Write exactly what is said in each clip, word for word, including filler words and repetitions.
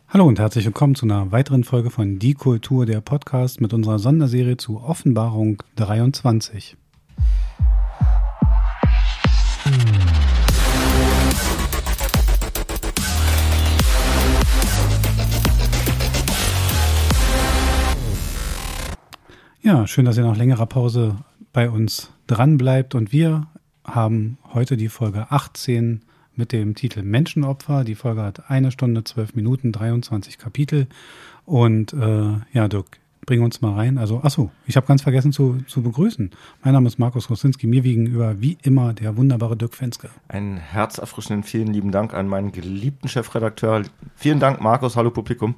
Hallo und herzlich willkommen zu einer weiteren Folge von Die Kultur, der Podcast mit unserer Sonderserie zu Offenbarung dreiundzwanzig. Ja, schön, dass ihr nach längerer Pause bei uns dran bleibt und wir haben heute die Folge achtzehn mit dem Titel Menschenopfer. Die Folge hat eine Stunde, zwölf Minuten, dreiundzwanzig Kapitel. Und äh, ja, Dirk, bring uns mal rein. Also, achso, ich habe ganz vergessen zu, zu begrüßen. Mein Name ist Markus Rosinski, mir gegenüber wie immer der wunderbare Dirk Fenske. Einen herzerfrischenden vielen lieben Dank an meinen geliebten Chefredakteur. Vielen Dank, Markus. Hallo Publikum.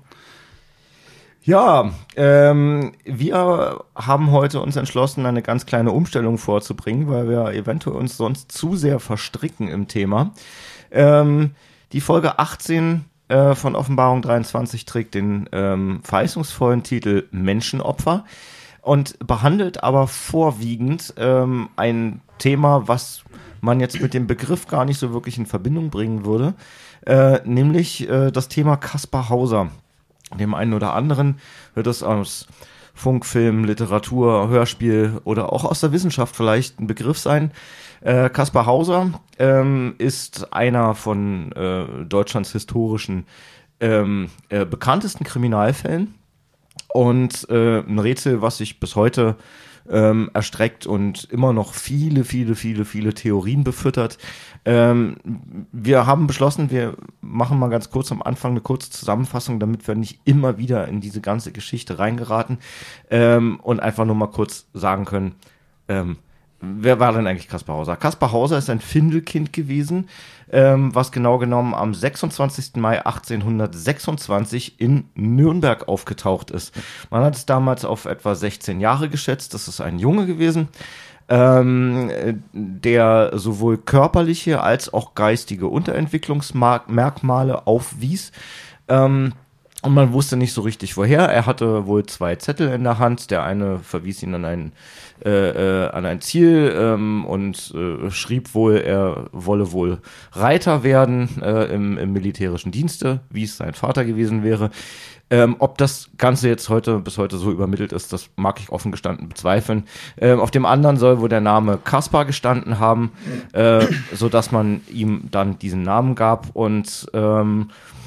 Ja, ähm, wir haben heute uns entschlossen, eine ganz kleine Umstellung vorzubringen, weil wir eventuell uns sonst zu sehr verstricken im Thema. Ähm, die Folge achtzehn äh, von Offenbarung dreiundzwanzig trägt den ähm, verheißungsvollen Titel Menschenopfer und behandelt aber vorwiegend ähm, ein Thema, was man jetzt mit dem Begriff gar nicht so wirklich in Verbindung bringen würde, äh, nämlich äh, das Thema Kaspar Hauser. Dem einen oder anderen wird es aus Funk, Film, Literatur, Hörspiel oder auch aus der Wissenschaft vielleicht ein Begriff sein. Äh, Kaspar Hauser ähm, ist einer von äh, Deutschlands historischen ähm, äh, bekanntesten Kriminalfällen und äh, ein Rätsel, was sich bis heute ähm, erstreckt und immer noch viele, viele, viele, viele Theorien befüttert. Ähm, wir haben beschlossen, wir machen mal ganz kurz am Anfang eine kurze Zusammenfassung, damit wir nicht immer wieder in diese ganze Geschichte reingeraten ähm, und einfach nur mal kurz sagen können, ähm, wer war denn eigentlich Kaspar Hauser? Kaspar Hauser ist ein Findelkind gewesen, ähm, was genau genommen am sechsundzwanzigsten Mai achtzehnhundertsechsundzwanzig in Nürnberg aufgetaucht ist. Man hat es damals auf etwa sechzehn Jahre geschätzt, das ist ein Junge gewesen, ähm, der sowohl körperliche als auch geistige Unterentwicklungsmerkmale aufwies. Ähm, Und man wusste nicht so richtig, woher. Er hatte wohl zwei Zettel in der Hand. Der eine verwies ihn an ein, äh, äh, an ein Ziel ähm, und äh, schrieb wohl, er wolle wohl Reiter werden äh, im, im militärischen Dienste, wie es sein Vater gewesen wäre. Ähm, ob das Ganze jetzt heute bis heute so übermittelt ist, das mag ich offen gestanden bezweifeln. Ähm, auf dem anderen soll wohl der Name Kaspar gestanden haben, äh, so dass man ihm dann diesen Namen gab und ähm,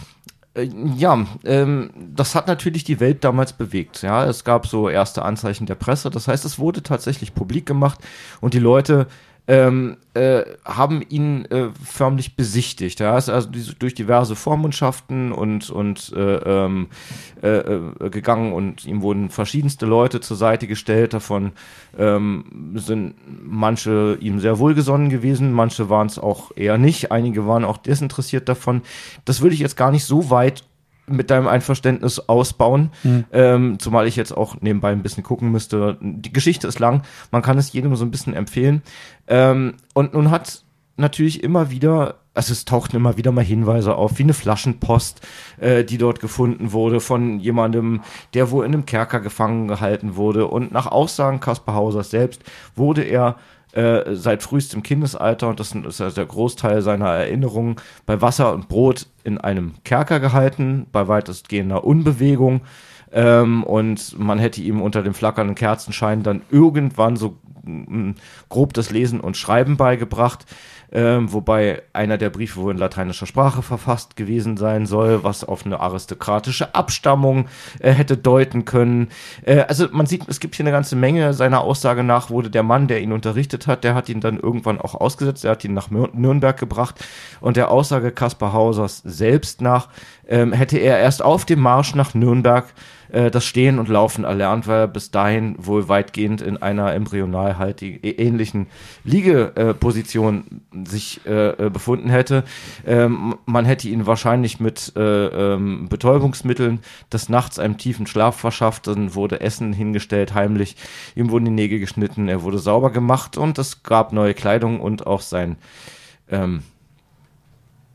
Ja, ähm, das hat natürlich die Welt damals bewegt. Ja, es gab so erste Anzeichen der Presse. Das heißt, es wurde tatsächlich publik gemacht und die Leute ähm, äh, haben ihn äh, förmlich besichtigt. Ja, ist also diese, durch diverse Vormundschaften und und äh, ähm, äh, äh, gegangen und ihm wurden verschiedenste Leute zur Seite gestellt. Davon ähm, sind manche ihm sehr wohlgesonnen gewesen, manche waren es auch eher nicht. Einige waren auch desinteressiert davon. Das würde ich jetzt gar nicht so weit mit deinem Einverständnis ausbauen, mhm. ähm, zumal ich jetzt auch nebenbei ein bisschen gucken müsste. Die Geschichte ist lang, man kann es jedem so ein bisschen empfehlen. Ähm, und nun hat natürlich immer wieder, also es tauchten immer wieder mal Hinweise auf, wie eine Flaschenpost, äh, die dort gefunden wurde von jemandem, der wohl in einem Kerker gefangen gehalten wurde. Und nach Aussagen Kaspar Hausers selbst wurde er Äh, seit frühestem Kindesalter, und das ist ja der Großteil seiner Erinnerungen, bei Wasser und Brot in einem Kerker gehalten, bei weitestgehender Unbewegung. Ähm, und man hätte ihm unter dem flackernden Kerzenschein dann irgendwann so m, grob das Lesen und Schreiben beigebracht. Ähm, wobei einer der Briefe wohl in lateinischer Sprache verfasst gewesen sein soll, was auf eine aristokratische Abstammung äh, hätte deuten können. Äh, also man sieht, es gibt hier eine ganze Menge. Seiner Aussage nach wurde der Mann, der ihn unterrichtet hat, der hat ihn dann irgendwann auch ausgesetzt, der hat ihn nach Nürnberg gebracht und der Aussage Kaspar Hausers selbst nach ähm, hätte er erst auf dem Marsch nach Nürnberg äh, das Stehen und Laufen erlernt, weil er bis dahin wohl weitgehend in einer embryonal halt ähnlichen Liegeposition äh, sich äh, befunden hätte. Ähm, man hätte ihn wahrscheinlich mit äh, ähm, Betäubungsmitteln des Nachts einem tiefen Schlaf verschafft, dann wurde Essen hingestellt heimlich, ihm wurden die Nägel geschnitten, er wurde sauber gemacht und es gab neue Kleidung und auch sein ähm,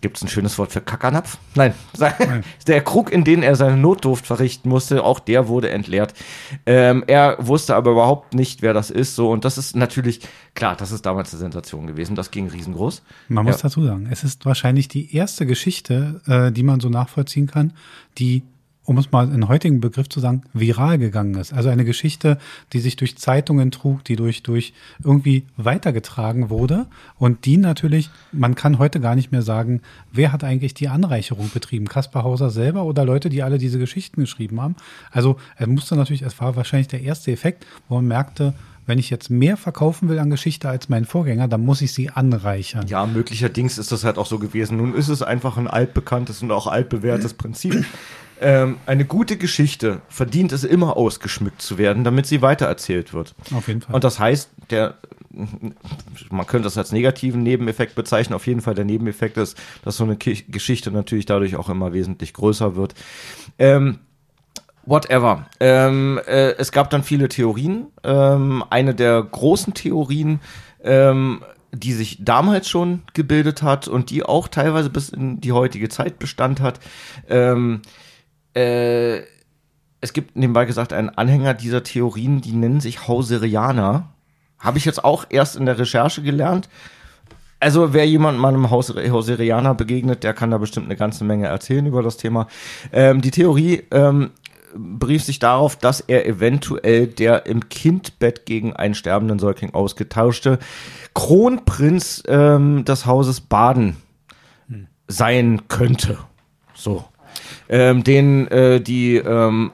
Gibt es ein schönes Wort für Kackernapf? Nein. Nein. Der Krug, in den er seine Notdurft verrichten musste, auch der wurde entleert. Ähm, er wusste aber überhaupt nicht, wer das ist. So, und das ist natürlich, klar, das ist damals eine Sensation gewesen. Das ging riesengroß. Man muss ja. dazu sagen, es ist wahrscheinlich die erste Geschichte, äh, die man so nachvollziehen kann, die, um es mal in heutigen Begriff zu sagen, viral gegangen ist. Also eine Geschichte, die sich durch Zeitungen trug, die durch, durch irgendwie weitergetragen wurde und die natürlich, man kann heute gar nicht mehr sagen, wer hat eigentlich die Anreicherung betrieben? Kaspar Hauser selber oder Leute, die alle diese Geschichten geschrieben haben? Also er musste natürlich, es war wahrscheinlich der erste Effekt, wo man merkte, wenn ich jetzt mehr verkaufen will an Geschichte als mein Vorgänger, dann muss ich sie anreichern. Ja, möglicherweise ist das halt auch so gewesen. Nun ist es einfach ein altbekanntes und auch altbewährtes Prinzip. Ähm, eine gute Geschichte verdient es immer ausgeschmückt zu werden, damit sie weitererzählt wird. Auf jeden Fall. Und das heißt, der, man könnte das als negativen Nebeneffekt bezeichnen. Auf jeden Fall der Nebeneffekt ist, dass so eine Ki- Geschichte natürlich dadurch auch immer wesentlich größer wird. Ähm, Whatever. Ähm, äh, es gab dann viele Theorien. Ähm, eine der großen Theorien, ähm, die sich damals schon gebildet hat und die auch teilweise bis in die heutige Zeit Bestand hat. Ähm, äh, es gibt nebenbei gesagt einen Anhänger dieser Theorien, die nennen sich Hauserianer. Habe ich jetzt auch erst in der Recherche gelernt. Also wer jemand mal einem Haus- Hauserianer begegnet, der kann da bestimmt eine ganze Menge erzählen über das Thema. Ähm, die Theorie ähm, berief sich darauf, dass er eventuell der im Kindbett gegen einen sterbenden Säugling ausgetauschte Kronprinz ähm, des Hauses Baden hm. sein könnte. So. Ähm, den äh, die ähm,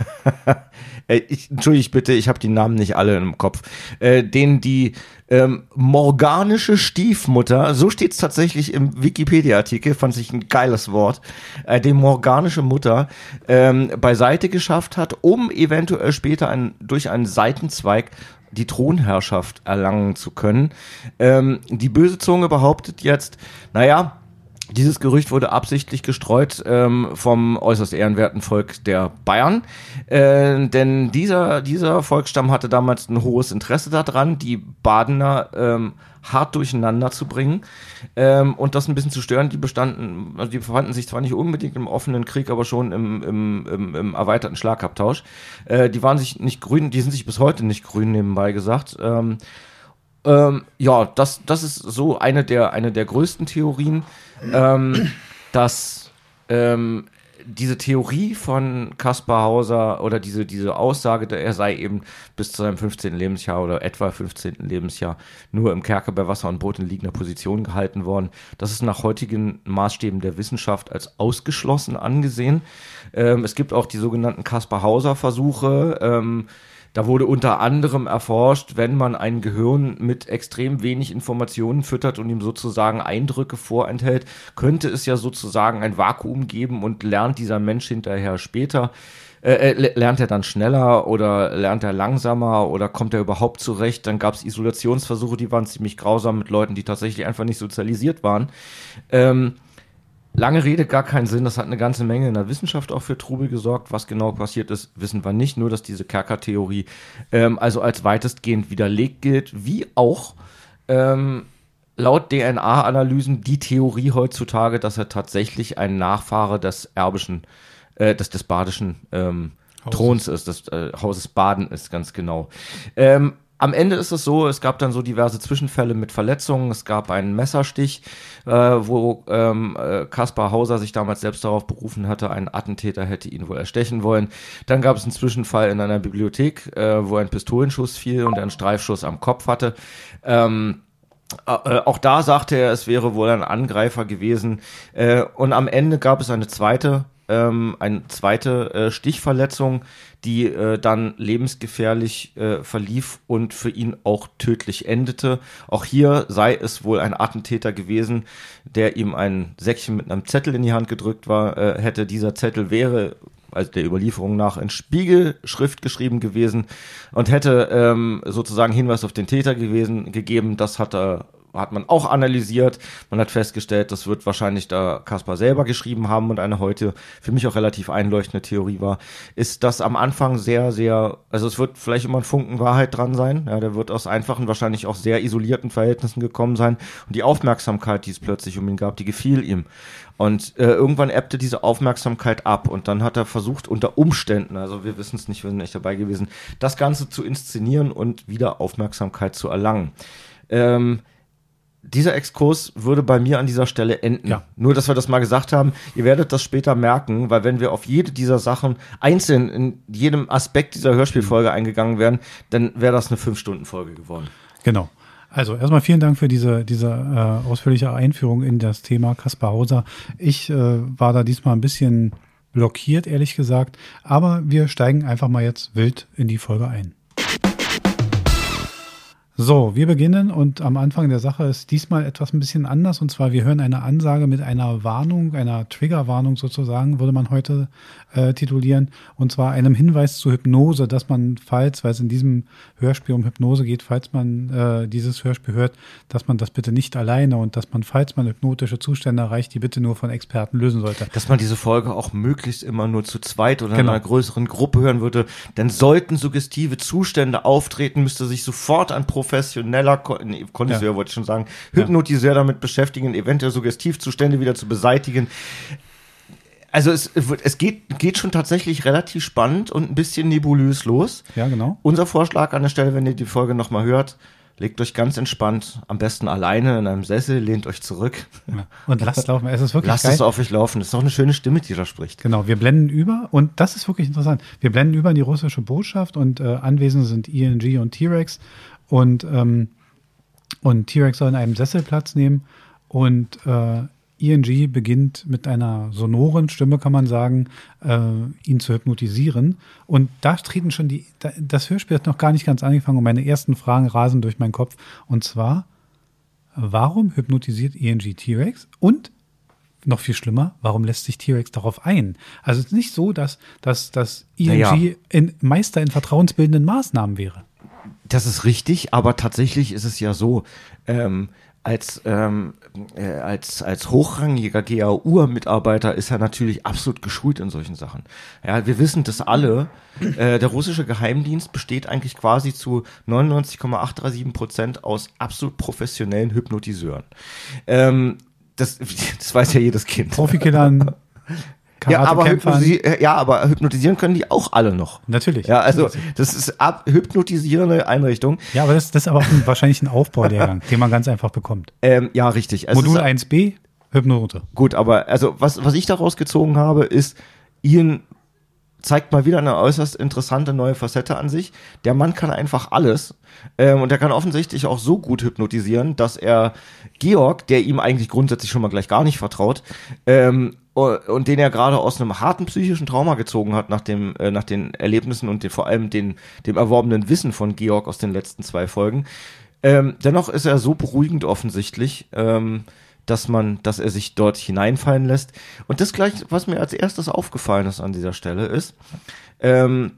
ich, entschuldigt bitte, ich habe die Namen nicht alle im Kopf, äh, den die ähm, morganische Stiefmutter, so steht es tatsächlich im Wikipedia-Artikel, fand ich ein geiles Wort, äh, die morganische Mutter ähm, beiseite geschafft hat, um eventuell später ein, durch einen Seitenzweig die Thronherrschaft erlangen zu können. Ähm, die böse Zunge behauptet jetzt, naja, dieses Gerücht wurde absichtlich gestreut ähm, vom äußerst ehrenwerten Volk der Bayern, äh, denn dieser dieser Volksstamm hatte damals ein hohes Interesse daran, die Badener ähm, hart durcheinander zu bringen ähm, und das ein bisschen zu stören. Die bestanden, also die befanden sich zwar nicht unbedingt im offenen Krieg, aber schon im im, im, im erweiterten Schlagabtausch. Äh, die waren sich nicht grün, die sind sich bis heute nicht grün, nebenbei gesagt. Ähm, ähm, ja, das das ist so eine der eine der größten Theorien. Ähm, dass ähm, diese Theorie von Kaspar Hauser oder diese diese Aussage, er sei eben bis zu seinem fünfzehnten Lebensjahr oder etwa fünfzehnten Lebensjahr nur im Kerker bei Wasser und Brot in liegender Position gehalten worden, das ist nach heutigen Maßstäben der Wissenschaft als ausgeschlossen angesehen. Ähm, es gibt auch die sogenannten Kaspar Hauser Versuche. Ähm, Da wurde unter anderem erforscht, wenn man ein Gehirn mit extrem wenig Informationen füttert und ihm sozusagen Eindrücke vorenthält, könnte es ja sozusagen ein Vakuum geben und lernt dieser Mensch hinterher später, äh, lernt er dann schneller oder lernt er langsamer oder kommt er überhaupt zurecht? Dann gab es Isolationsversuche, die waren ziemlich grausam mit Leuten, die tatsächlich einfach nicht sozialisiert waren. Ähm, Lange Rede, gar keinen Sinn. Das hat eine ganze Menge in der Wissenschaft auch für Trubel gesorgt. Was genau passiert ist, wissen wir nicht. Nur, dass diese Kerker-Theorie ähm, also als weitestgehend widerlegt gilt, wie auch ähm, laut D N A-Analysen die Theorie heutzutage, dass er tatsächlich ein Nachfahre des erbischen, äh, des, des badischen ähm, Throns ist, des äh, Hauses Baden ist, ganz genau. Ähm, Am Ende ist es so, es gab dann so diverse Zwischenfälle mit Verletzungen. Es gab einen Messerstich, äh, wo ähm, äh, Kaspar Hauser sich damals selbst darauf berufen hatte, ein Attentäter hätte ihn wohl erstechen wollen. Dann gab es einen Zwischenfall in einer Bibliothek, äh, wo ein Pistolenschuss fiel und er einen Streifschuss am Kopf hatte. Ähm, äh, auch da sagte er, es wäre wohl ein Angreifer gewesen. Äh, und am Ende gab es eine zweite Ähm, eine zweite äh, Stichverletzung, die äh, dann lebensgefährlich äh, verlief und für ihn auch tödlich endete. Auch hier sei es wohl ein Attentäter gewesen, der ihm ein Säckchen mit einem Zettel in die Hand gedrückt war, äh, hätte. Dieser Zettel wäre, also der Überlieferung nach, in Spiegelschrift geschrieben gewesen und hätte ähm, sozusagen Hinweis auf den Täter gewesen gegeben. Das hat er hat man auch analysiert. Man hat festgestellt, das wird wahrscheinlich da Kaspar selber geschrieben haben und eine heute für mich auch relativ einleuchtende Theorie war, ist, dass am Anfang sehr, sehr, also es wird vielleicht immer ein Funken Wahrheit dran sein. Ja, der wird aus einfachen, wahrscheinlich auch sehr isolierten Verhältnissen gekommen sein. Und die Aufmerksamkeit, die es plötzlich um ihn gab, die gefiel ihm. Und äh, irgendwann ebbte diese Aufmerksamkeit ab und dann hat er versucht, unter Umständen, also wir wissen es nicht, wir sind nicht dabei gewesen, das Ganze zu inszenieren und wieder Aufmerksamkeit zu erlangen. Ähm, dieser Exkurs würde bei mir an dieser Stelle enden. Ja. Nur, dass wir das mal gesagt haben. Ihr werdet das später merken, weil wenn wir auf jede dieser Sachen einzeln in jedem Aspekt dieser Hörspielfolge eingegangen wären, dann wäre das eine fünf-Stunden-Folge geworden. Genau. Also erstmal vielen Dank für diese, diese äh, ausführliche Einführung in das Thema Kaspar Hauser. Ich äh, war da diesmal ein bisschen blockiert, ehrlich gesagt. Aber wir steigen einfach mal jetzt wild in die Folge ein. So, wir beginnen und am Anfang der Sache ist diesmal etwas ein bisschen anders und zwar wir hören eine Ansage mit einer Warnung, einer Triggerwarnung sozusagen, würde man heute äh, titulieren und zwar einem Hinweis zur Hypnose, dass man, falls, weil es in diesem Hörspiel um Hypnose geht, falls man äh, dieses Hörspiel hört, dass man das bitte nicht alleine und dass man, falls man hypnotische Zustände erreicht, die bitte nur von Experten lösen sollte. Dass man diese Folge auch möglichst immer nur zu zweit oder Genau. in einer größeren Gruppe hören würde, denn sollten suggestive Zustände auftreten, müsste sich sofort ein Professioneller, nee, Kondiseur Ja. wollte ich schon sagen, Hypnotiseur damit beschäftigen, eventuell Suggestivzustände wieder zu beseitigen. Also es, es geht, geht schon tatsächlich relativ spannend und ein bisschen nebulös los. Ja, genau. Unser Vorschlag an der Stelle, wenn ihr die Folge nochmal hört, legt euch ganz entspannt, am besten alleine in einem Sessel, lehnt euch zurück. Ja. Und lasst laufen. Es ist wirklich Lasst geil. es auf euch laufen. Das ist doch eine schöne Stimme, die da spricht. Genau, wir blenden über und das ist wirklich interessant. Wir blenden über in die russische Botschaft und äh, anwesend sind I N G und T-Rex und, ähm, und T-Rex soll in einem Sessel Platz nehmen und äh, I N G beginnt mit einer sonoren Stimme, kann man sagen, äh, ihn zu hypnotisieren. Und da treten schon die, da, das Hörspiel hat noch gar nicht ganz angefangen und meine ersten Fragen rasen durch meinen Kopf. Und zwar, warum hypnotisiert I N G T-Rex? Und noch viel schlimmer, warum lässt sich T-Rex darauf ein? Also es ist nicht so, dass, dass, dass I N G Naja. in, Meister in vertrauensbildenden Maßnahmen wäre. Das ist richtig, aber tatsächlich ist es ja so, ähm, als, ähm, äh, als, als hochrangiger G A U-Mitarbeiter ist er natürlich absolut geschult in solchen Sachen. Ja, wir wissen das alle. Äh, der russische Geheimdienst besteht eigentlich quasi zu neunundneunzig Komma achthundertsiebenundreißig Prozent aus absolut professionellen Hypnotiseuren. Ähm, das, das weiß ja jedes Kind. Profikillern, Ja aber, Karatekämpfern. hypnotisi- ja, aber hypnotisieren können die auch alle noch. Natürlich. Ja, also das ist ab hypnotisierende Einrichtung. Ja, aber das, das ist aber auch ein, wahrscheinlich ein Aufbaulehrgang, den man ganz einfach bekommt. Ähm, ja, richtig. Es Modul ist, eins b, Hypnose. gut, aber also was, was ich daraus gezogen habe, ist, Ian zeigt mal wieder eine äußerst interessante neue Facette an sich. Der Mann kann einfach alles. Ähm, und er kann offensichtlich auch so gut hypnotisieren, dass er Georg, der ihm eigentlich grundsätzlich schon mal gleich gar nicht vertraut, ähm, und den er gerade aus einem harten psychischen Trauma gezogen hat nach dem äh, nach den Erlebnissen und den, vor allem den, dem erworbenen Wissen von Georg aus den letzten zwei Folgen. Ähm, dennoch ist er so beruhigend offensichtlich, ähm, dass man, dass er sich dort hineinfallen lässt. Und das gleich, was mir als erstes aufgefallen ist an dieser Stelle, ist, ähm,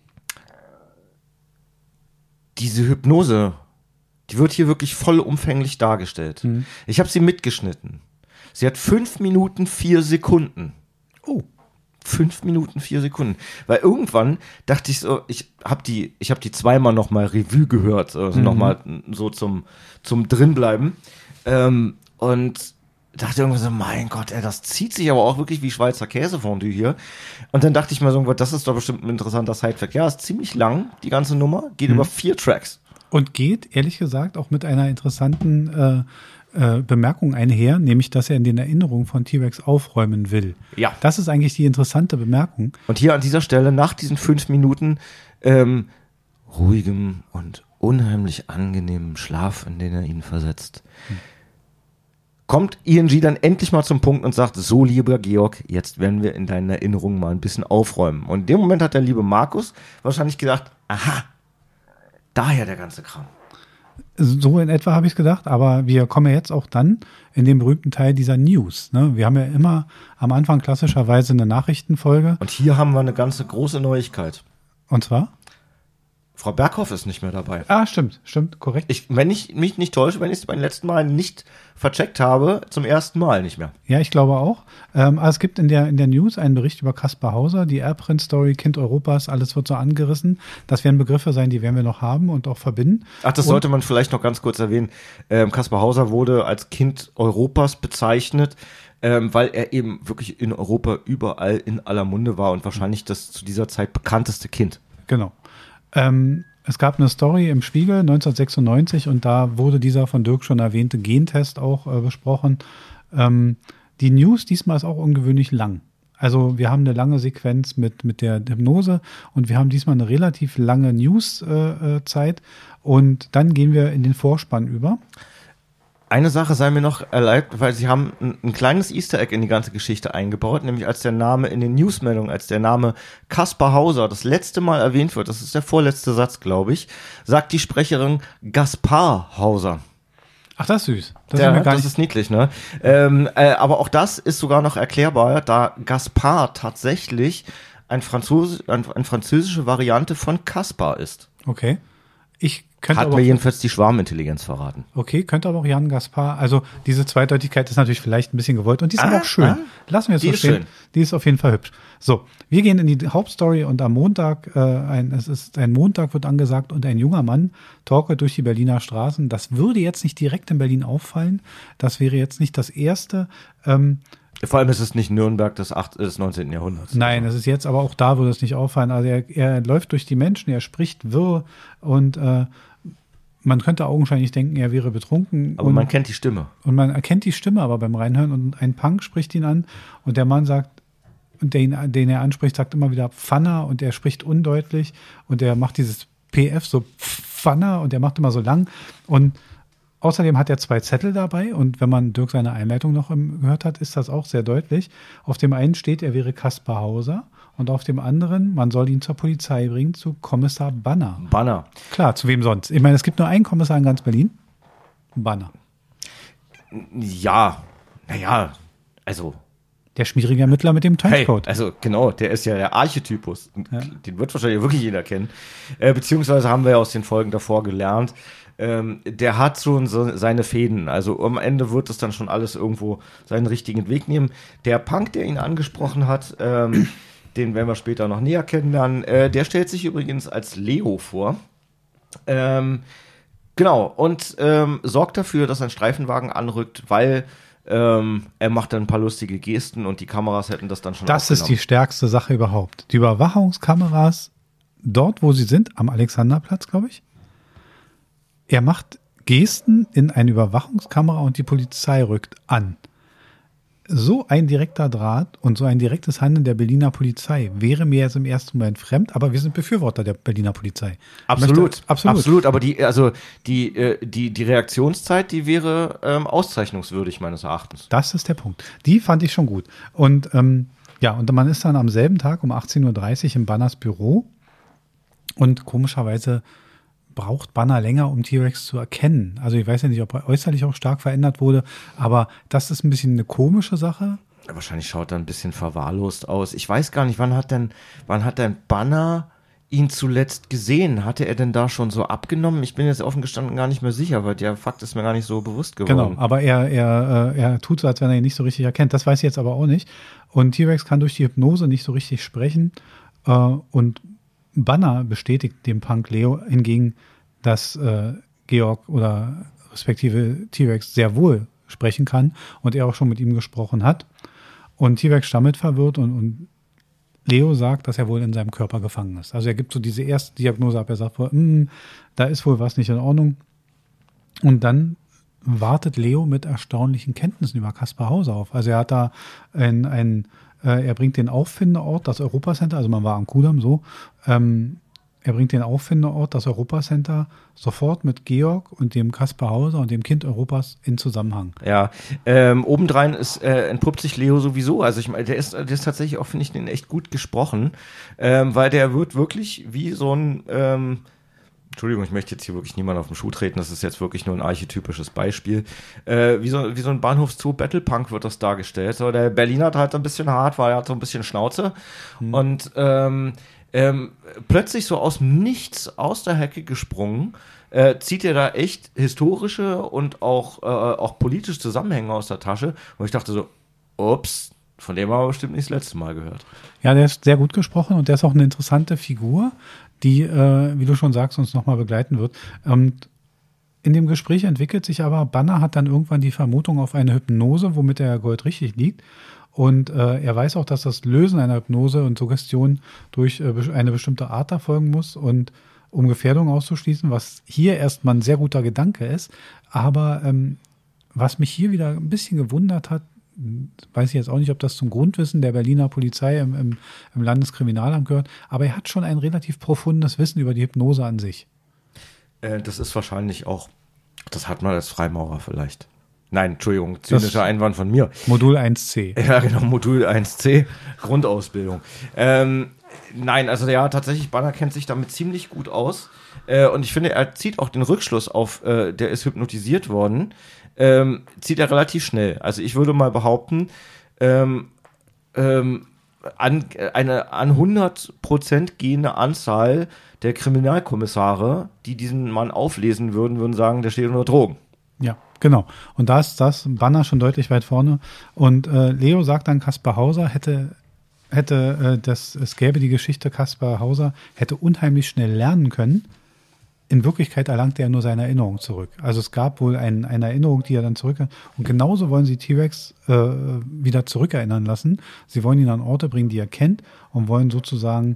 diese Hypnose, die wird hier wirklich vollumfänglich dargestellt. Mhm. Ich habe sie mitgeschnitten. Sie hat fünf Minuten, vier Sekunden. Oh. Fünf Minuten, vier Sekunden. Weil irgendwann dachte ich so, ich habe die, ich habe die zweimal nochmal Revue gehört, also Mhm. nochmal so zum, zum Drinbleiben. Ähm, und dachte irgendwann so, mein Gott, ey, das zieht sich aber auch wirklich wie Schweizer Käsefondue hier. Und dann dachte ich mir so, das ist doch bestimmt ein interessanter Sidefact. Ja, ist ziemlich lang, die ganze Nummer, geht Mhm. über vier Tracks. Und geht, ehrlich gesagt, auch mit einer interessanten äh, äh, Bemerkung einher, nämlich, dass er in den Erinnerungen von T-Rex aufräumen will. Ja. Das ist eigentlich die interessante Bemerkung. Und hier an dieser Stelle, nach diesen fünf Minuten, ähm, ruhigem und unheimlich angenehmem Schlaf, in den er ihn versetzt, hm. kommt I N G dann endlich mal zum Punkt und sagt, so, lieber Georg, jetzt werden wir in deinen Erinnerungen mal ein bisschen aufräumen. Und in dem Moment hat der liebe Markus wahrscheinlich gedacht, aha, daher der ganze Kram. So in etwa habe ich es gedacht, aber wir kommen ja jetzt auch dann in den berühmten Teil dieser News. Ne? Wir haben ja immer am Anfang klassischerweise eine Nachrichtenfolge. Und hier haben wir eine ganze große Neuigkeit. Und zwar? Frau Berghoff ist nicht mehr dabei. Ah, stimmt, stimmt, korrekt. Ich, wenn ich mich nicht täusche, wenn ich es beim letzten Mal nicht vercheckt habe, zum ersten Mal nicht mehr. Ja, ich glaube auch. Ähm, aber es gibt in der, in der News einen Bericht über Kaspar Hauser, die Erbprinz-Story, Kind Europas, alles wird so angerissen. Das werden Begriffe sein, die werden wir noch haben und auch verbinden. Ach, das und, sollte man vielleicht noch ganz kurz erwähnen. Ähm, Kaspar Hauser wurde als Kind Europas bezeichnet, ähm, weil er eben wirklich in Europa überall in aller Munde war und wahrscheinlich das zu dieser Zeit bekannteste Kind. Genau. Ähm, es gab eine Story im Spiegel neunzehnhundertsechsundneunzig und da wurde dieser von Dirk schon erwähnte Gentest auch äh, besprochen. Ähm, die News diesmal ist auch ungewöhnlich lang. Also wir haben eine lange Sequenz mit, mit der Hypnose und wir haben diesmal eine relativ lange News-Zeit äh, und dann gehen wir in den Vorspann über. Eine Sache sei mir noch erlaubt, weil sie haben ein, ein kleines Easter Egg in die ganze Geschichte eingebaut, nämlich als der Name in den Newsmeldungen, als der Name Kaspar Hauser das letzte Mal erwähnt wird, das ist der vorletzte Satz, glaube ich, sagt die Sprecherin Gaspar Hauser. Ach, das ist süß. Das, Der, ist, mir gar das nicht ist niedlich, ne? Ähm, äh, aber auch das ist sogar noch erklärbar, da Gaspar tatsächlich ein, Franzose, ein, eine französische Variante von Kaspar ist. Okay. Ich könnte Hat aber mir auch, jedenfalls die Schwarmintelligenz verraten. okay, könnte aber auch Jan Gaspar. Also diese Zweideutigkeit ist natürlich vielleicht ein bisschen gewollt und die ist Ah, aber auch schön. ah, Lassen wir es die so ist stehen. schön. Die ist auf jeden Fall hübsch. So, wir gehen in die Hauptstory und am Montag, äh, ein, es ist ein Montag wird angesagt und ein junger Mann torkelt durch die Berliner Straßen. Das würde jetzt nicht direkt in Berlin auffallen. Das wäre jetzt nicht das erste. Ähm, Vor allem ist es nicht Nürnberg des, acht, des neunzehnten Jahrhunderts. Nein, es ist jetzt, aber auch da würde es nicht auffallen. Also er, er läuft durch die Menschen, er spricht wirr und äh, man könnte augenscheinlich denken, er wäre betrunken. Aber und, man kennt die Stimme. Und man erkennt die Stimme aber beim Reinhören und ein Punk spricht ihn an und der Mann sagt, und den, den er anspricht, sagt immer wieder Pfanner und er spricht undeutlich und er macht dieses P F so Pfanner und er macht immer so lang und außerdem hat er zwei Zettel dabei und wenn man Dirk seine Einleitung noch im, gehört hat, ist das auch sehr deutlich. Auf dem einen steht, er wäre Kaspar Hauser und auf dem anderen, man soll ihn zur Polizei bringen, zu Kommissar Banner. Banner. Klar, zu wem sonst? Ich meine, es gibt nur einen Kommissar in ganz Berlin. Banner. Ja, naja, also Der schmierige Ermittler mit dem Hey, Timecode. also genau, der ist ja der Archetypus. Ja. Den wird wahrscheinlich wirklich jeder kennen. Äh, beziehungsweise haben wir ja aus den Folgen davor gelernt, ähm, der hat schon so seine Fäden. Also am Ende wird es dann schon alles irgendwo seinen richtigen Weg nehmen. Der Punk, der ihn angesprochen hat, ähm, den werden wir später noch näher kennenlernen, äh, der stellt sich übrigens als Leo vor. Ähm, genau, und ähm, sorgt dafür, dass ein Streifenwagen anrückt, weil Ähm, er macht dann ein paar lustige Gesten und die Kameras hätten das dann schon Das ist die aufgenommen. stärkste Sache überhaupt. Die Überwachungskameras dort, wo sie sind, am Alexanderplatz, glaube ich. Er macht Gesten in eine Überwachungskamera und die Polizei rückt an. So ein direkter Draht und so ein direktes Handeln der Berliner Polizei wäre mir jetzt im ersten Moment fremd, aber wir sind Befürworter der Berliner Polizei. Absolut, Möchte, absolut, absolut. Aber die, also die, äh, die, die Reaktionszeit, die wäre ähm, auszeichnungswürdig meines Erachtens. Das ist der Punkt. Die fand ich schon gut. Und ähm, ja, und man ist dann am selben Tag um achtzehn Uhr dreißig im Banners Büro und komischerweise braucht Banner länger, um T-Rex zu erkennen. Also ich weiß ja nicht, ob er äußerlich auch stark verändert wurde, aber das ist ein bisschen eine komische Sache. Wahrscheinlich schaut er ein bisschen verwahrlost aus. Ich weiß gar nicht, wann hat denn, wann hat denn Banner ihn zuletzt gesehen? Hatte er denn da schon so abgenommen? Ich bin jetzt offen gestanden gar nicht mehr sicher, weil der Fakt ist mir gar nicht so bewusst geworden. Genau, aber er, er, äh, er tut so, als wenn er ihn nicht so richtig erkennt. Das weiß ich jetzt aber auch nicht. Und T-Rex kann durch die Hypnose nicht so richtig sprechen. Äh, und Banner bestätigt dem Punk Leo hingegen, dass äh, Georg oder respektive T-Rex sehr wohl sprechen kann und er auch schon mit ihm gesprochen hat. Und T-Rex stammelt verwirrt und, und Leo sagt, dass er wohl in seinem Körper gefangen ist. Also er gibt so diese erste Diagnose ab, er sagt wohl, da ist wohl was nicht in Ordnung. Und dann wartet Leo mit erstaunlichen Kenntnissen über Kaspar Hauser auf. Also er hat da ein, ein äh, er bringt den Auffindeort, das Europacenter, also man war am Kudamm so, ähm, er bringt den Auffindeort, das Europacenter, sofort mit Georg und dem Kaspar Hauser und dem Kind Europas in Zusammenhang. Ja, ähm, obendrein ist, äh, entpuppt sich Leo sowieso. Also ich meine, der ist, der ist tatsächlich auch, finde ich, den echt gut gesprochen, ähm, weil der wird wirklich wie so ein, ähm, Entschuldigung, ich möchte jetzt hier wirklich niemanden auf den Schuh treten, das ist jetzt wirklich nur ein archetypisches Beispiel. Äh, wie, so, wie so ein Bahnhofszoo-Battlepunk wird das dargestellt. So, der Berliner hat halt ein bisschen hart, weil er hat so ein bisschen Schnauze. Hm. Und ähm, ähm, plötzlich so aus dem Nichts, aus der Hecke gesprungen, äh, zieht er da echt historische und auch, äh, auch politische Zusammenhänge aus der Tasche. Und ich dachte so, ups, von dem haben wir bestimmt nicht das letzte Mal gehört. Ja, der ist sehr gut gesprochen und der ist auch eine interessante Figur, die, äh, wie du schon sagst, uns nochmal begleiten wird. Und in dem Gespräch entwickelt sich aber, Banner hat dann irgendwann die Vermutung auf eine Hypnose, womit der Gold richtig liegt. Und äh, er weiß auch, dass das Lösen einer Hypnose und Suggestion durch äh, eine bestimmte Art erfolgen muss und um Gefährdung auszuschließen, was hier erstmal ein sehr guter Gedanke ist. Aber ähm, was mich hier wieder ein bisschen gewundert hat, weiß ich jetzt auch nicht, ob das zum Grundwissen der Berliner Polizei im, im, im Landeskriminalamt gehört, aber er hat schon ein relativ profundes Wissen über die Hypnose an sich. Äh, das ist wahrscheinlich auch, das hat man als Freimaurer vielleicht. Nein, Entschuldigung, zynischer Einwand von mir. Modul eins c. Ja, genau, Modul eins c, Grundausbildung. Ähm, nein, also ja, tatsächlich, Banner kennt sich damit ziemlich gut aus. Äh, und ich finde, er zieht auch den Rückschluss auf, äh, der ist hypnotisiert worden, ähm, zieht er relativ schnell. Also ich würde mal behaupten, ähm, ähm, an, eine an hundert Prozent gehende Anzahl der Kriminalkommissare, die diesen Mann auflesen würden, würden sagen, der steht unter Drogen. Ja, genau. Und da ist das Banner schon deutlich weit vorne. Und äh, Leo sagt dann, Kaspar Hauser hätte, hätte äh, das, es gäbe die Geschichte, Kaspar Hauser hätte unheimlich schnell lernen können. In Wirklichkeit erlangte er nur seine Erinnerung zurück. Also es gab wohl ein, eine Erinnerung, die er dann zurück... Und genauso wollen sie T-Rex äh, wieder zurückerinnern lassen. Sie wollen ihn an Orte bringen, die er kennt und wollen sozusagen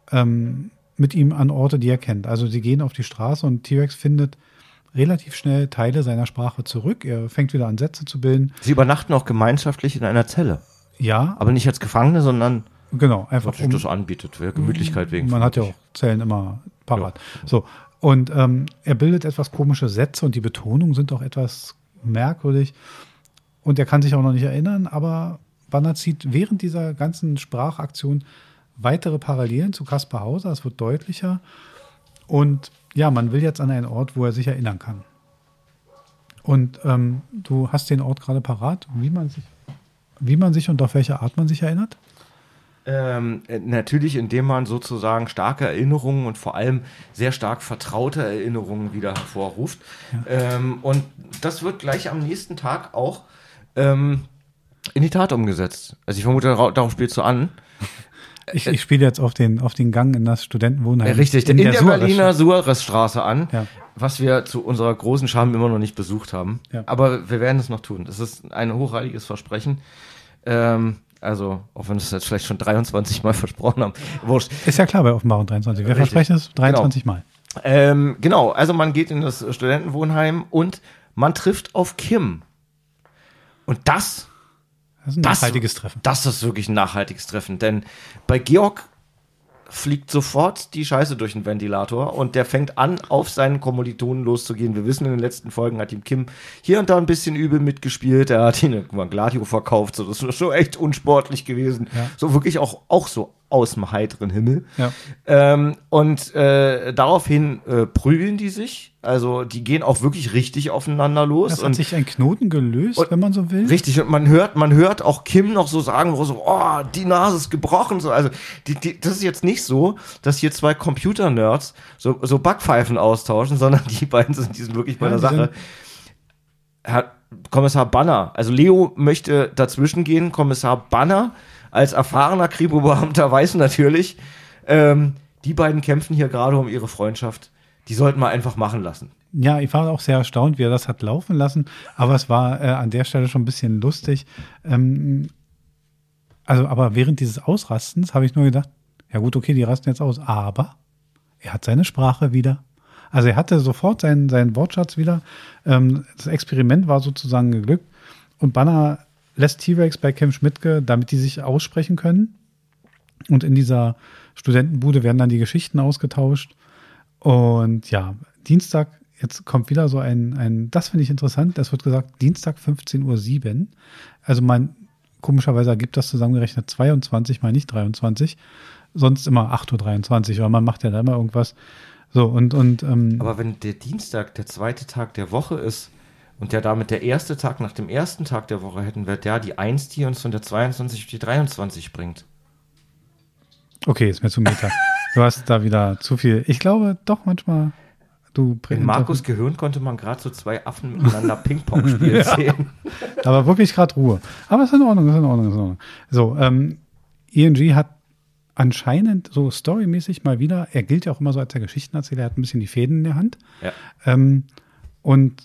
ähm, mit ihm an Orte, die er kennt. Also sie gehen auf die Straße und T-Rex findet relativ schnell Teile seiner Sprache zurück. Er fängt wieder an, Sätze zu bilden. Sie übernachten auch gemeinschaftlich in einer Zelle. Ja. Aber nicht als Gefangene, sondern genau, einfach was sich das anbietet, für Gemütlichkeit wegen. Man hat ja auch Zellen immer parat. Ja. So. Und ähm, er bildet etwas komische Sätze und die Betonungen sind auch etwas merkwürdig. Und er kann sich auch noch nicht erinnern, aber Banner zieht während dieser ganzen Sprachaktion weitere Parallelen zu Kaspar Hauser. Es wird deutlicher. Und ja, man will jetzt an einen Ort, wo er sich erinnern kann. Und ähm, du hast den Ort gerade parat, wie man sich, wie man sich und auf welche Art man sich erinnert? Ähm, natürlich, indem man sozusagen starke Erinnerungen und vor allem sehr stark vertraute Erinnerungen wieder hervorruft. Ja. Ähm, und das wird gleich am nächsten Tag auch ähm, in die Tat umgesetzt. Also ich vermute, darauf spielst du an. Ich, ich spiele jetzt auf den, auf den Gang in das Studentenwohnheim. Richtig, in, in der, der Berliner Suarezstraße an, ja. Was wir zu unserer großen Scham immer noch nicht besucht haben. Ja. Aber wir werden es noch tun. Das ist ein hochheiliges Versprechen. Ähm, also, auch wenn wir es jetzt vielleicht schon dreiundzwanzig Mal versprochen haben. Wurscht. Ist ja klar bei Offenbarung dreiundzwanzig. Wir Richtig. versprechen es dreiundzwanzig genau. Mal. Ähm, genau, also man geht in das Studentenwohnheim und man trifft auf Kim. Und das... Das ist ein das, nachhaltiges Treffen. Das ist wirklich ein nachhaltiges Treffen, denn bei Georg fliegt sofort die Scheiße durch den Ventilator und der fängt an, auf seinen Kommilitonen loszugehen. Wir wissen, in den letzten Folgen hat ihm Kim hier und da ein bisschen übel mitgespielt. Er hat ihn irgendwann Gladio verkauft, so, das ist schon echt unsportlich gewesen. Ja. So wirklich auch, auch so aus dem heiteren Himmel. Ja. Ähm, und äh, daraufhin äh, prügeln die sich. Also die gehen auch wirklich richtig aufeinander los. Das hat und, sich ein Knoten gelöst, und, wenn man so will. Richtig, und man hört, man hört auch Kim noch so sagen, wo so, oh, die Nase ist gebrochen. So, also die, die, das ist jetzt nicht so, dass hier zwei Computer-Nerds so, so Backpfeifen austauschen, sondern die beiden sind, die sind wirklich bei ja, der Sache. Herr Kommissar Banner, also Leo möchte dazwischen gehen. Kommissar Banner als erfahrener Kripo-Beamter weiß natürlich, ähm, die beiden kämpfen hier gerade um ihre Freundschaft. Die sollten wir einfach machen lassen. Ja, ich war auch sehr erstaunt, wie er das hat laufen lassen. Aber es war äh, an der Stelle schon ein bisschen lustig. Ähm, also, aber während dieses Ausrastens habe ich nur gedacht, ja gut, okay, die rasten jetzt aus. Aber er hat seine Sprache wieder. Also er hatte sofort seinen, seinen Wortschatz wieder. Ähm, das Experiment war sozusagen geglückt. Und Banner lässt T-Rex bei Kim Schmidtke, damit die sich aussprechen können. Und in dieser Studentenbude werden dann die Geschichten ausgetauscht. Und ja, Dienstag, jetzt kommt wieder so ein, ein das finde ich interessant, es wird gesagt, Dienstag fünfzehn Uhr sieben. Also man, komischerweise ergibt das zusammengerechnet zweiundzwanzig mal nicht dreiundzwanzig, sonst immer acht Uhr dreiundzwanzig, aber man macht ja da immer irgendwas. So, und, und, ähm, aber wenn der Dienstag der zweite Tag der Woche ist und der damit der erste Tag nach dem ersten Tag der Woche hätten wir der die eins, die uns von der zweiundzwanzig auf die dreiundzwanzig bringt. Okay, ist mir zu Meta. Du hast da wieder zu viel. Ich glaube doch manchmal, du In Markus' Gehirn konnte man gerade so zwei Affen miteinander Ping-Pong spielen ja. sehen. Aber wirklich gerade Ruhe. Aber ist in Ordnung, ist in Ordnung, ist in Ordnung. So, ähm, E N G hat anscheinend so storymäßig mal wieder, er gilt ja auch immer so als der Geschichtenerzähler, er hat ein bisschen die Fäden in der Hand. Ja. Ähm, und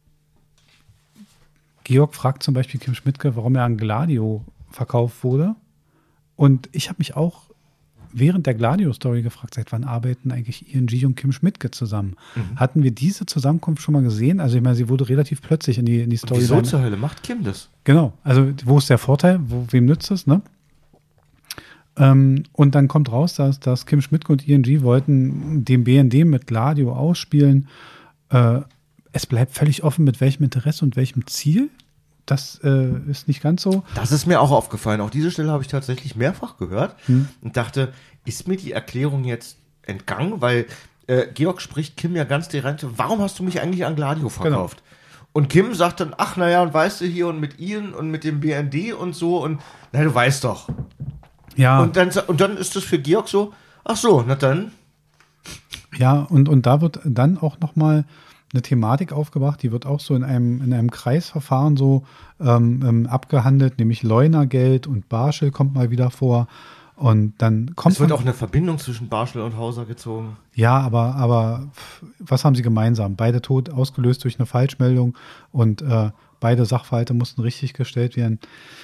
Georg fragt zum Beispiel Kim Schmidtke, warum er an Gladio verkauft wurde. Und ich habe mich auch während der Gladio-Story gefragt, seit wann arbeiten eigentlich E N G und Kim Schmidtke zusammen? Mhm. Hatten wir diese Zusammenkunft schon mal gesehen? Also ich meine, sie wurde relativ plötzlich in die, in die Story. Und wieso zur Hölle macht Kim das? Genau, also wo ist der Vorteil? Wo, wem nützt es, ne? Ähm, und dann kommt raus, dass, dass Kim Schmidtke und E N G wollten den B N D mit Gladio ausspielen. Äh, es bleibt völlig offen, mit welchem Interesse und welchem Ziel. Das äh, ist nicht ganz so. Das ist mir auch aufgefallen. Auch diese Stelle habe ich tatsächlich mehrfach gehört hm. und dachte, ist mir die Erklärung jetzt entgangen? Weil äh, Georg spricht Kim ja ganz direkt, warum hast du mich eigentlich an Gladio verkauft? Genau. Und Kim sagt dann, ach naja, und weißt du hier und mit Ian und mit dem B N D und so und na, du weißt doch. Ja. Und dann, und dann ist das für Georg so, ach so, na dann. Ja, und, und da wird dann auch nochmal eine Thematik aufgebracht, die wird auch so in einem, in einem Kreisverfahren so ähm, ähm, abgehandelt, nämlich Leunergeld und Barschel kommt mal wieder vor. Und dann kommt. Es wird auch eine Verbindung zwischen Barschel und Hauser gezogen. Ja, aber, aber was haben sie gemeinsam? Beide tot, ausgelöst durch eine Falschmeldung und äh, beide Sachverhalte mussten richtig gestellt werden.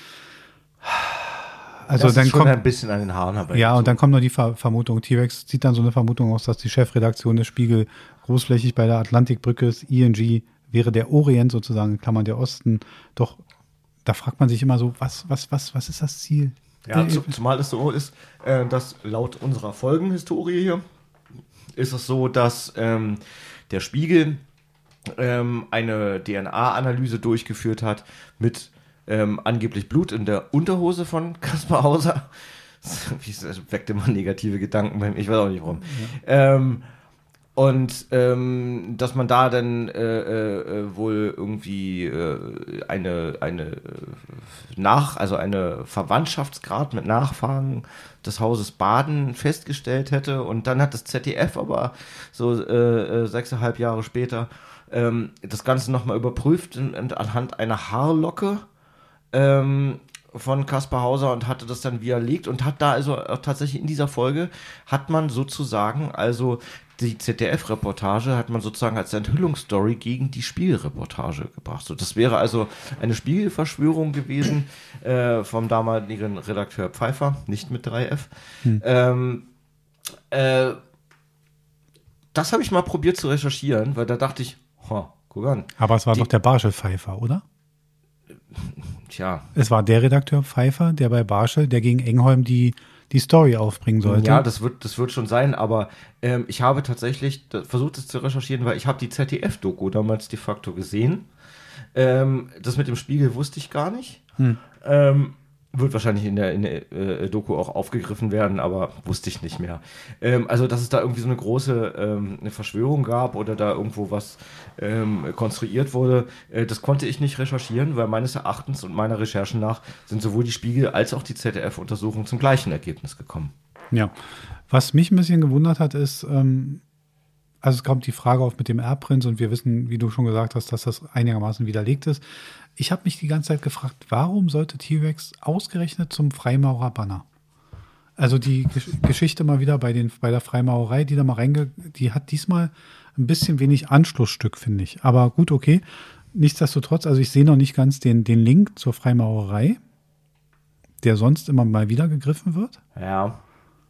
Also das dann ist schon kommt ein bisschen an den Haaren herbei. Ja, und dann kommt noch die Ver- Vermutung, T-Rex zieht dann so eine Vermutung aus, dass die Chefredaktion des Spiegel großflächig bei der Atlantikbrücke ist. E N G wäre der Orient sozusagen, in Klammern der Osten. Doch da fragt man sich immer so, was, was, was, was ist das Ziel? Ja, äh, zumal es so ist, äh, dass laut unserer Folgenhistorie hier ist es so, dass ähm, der Spiegel ähm, eine D N A-Analyse durchgeführt hat mit Ähm, angeblich Blut in der Unterhose von Kaspar Hauser. Das weckt immer negative Gedanken bei mir, ich weiß auch nicht warum. Ja. Ähm, und ähm, dass man da dann äh, äh, wohl irgendwie äh, eine, eine nach, also eine Verwandtschaftsgrad mit Nachfahren des Hauses Baden festgestellt hätte. Und dann hat das Z D F aber so äh, sechseinhalb Jahre später ähm, das Ganze nochmal überprüft in, in, anhand einer Haarlocke Ähm, von Kaspar Hauser und hatte das dann widerlegt und hat da also auch tatsächlich in dieser Folge hat man sozusagen also die Z D F-Reportage hat man sozusagen als Enthüllungsstory gegen die Spiegelreportage gebracht. So, das wäre also eine Spiegelverschwörung gewesen äh, vom damaligen Redakteur Pfeiffer, nicht mit drei F. Hm. Ähm, äh, das habe ich mal probiert zu recherchieren, weil da dachte ich, oh, guck an. Aber es war die, doch der Barschel Pfeiffer, oder? Tja. Es war der Redakteur Pfeiffer, der bei Barschel, der gegen Engholm die, die Story aufbringen sollte. Ja, das wird, das wird schon sein, aber ähm, ich habe tatsächlich versucht, es zu recherchieren, weil ich habe die Z D F-Doku damals de facto gesehen. Ähm, das mit dem Spiegel wusste ich gar nicht. Hm. Ähm, wird wahrscheinlich in der, in der äh, Doku auch aufgegriffen werden, aber wusste ich nicht mehr. Ähm, also, dass es da irgendwie so eine große ähm, eine Verschwörung gab oder da irgendwo was ähm, konstruiert wurde, äh, das konnte ich nicht recherchieren, weil meines Erachtens und meiner Recherchen nach sind sowohl die Spiegel als auch die Z D F-Untersuchung zum gleichen Ergebnis gekommen. Ja, was mich ein bisschen gewundert hat, ist, ähm, also es kommt die Frage auf mit dem Erbprinz und wir wissen, wie du schon gesagt hast, dass das einigermaßen widerlegt ist. Ich habe mich die ganze Zeit gefragt, warum sollte T-Rex ausgerechnet zum Freimaurer-Banner? Also die Gesch- Geschichte mal wieder bei, den, bei der Freimaurerei, die da mal reinge... Die hat diesmal ein bisschen wenig Anschlussstück, finde ich. Aber gut, okay. Nichtsdestotrotz, also ich sehe noch nicht ganz den, den Link zur Freimaurerei, der sonst immer mal wieder gegriffen wird. Ja.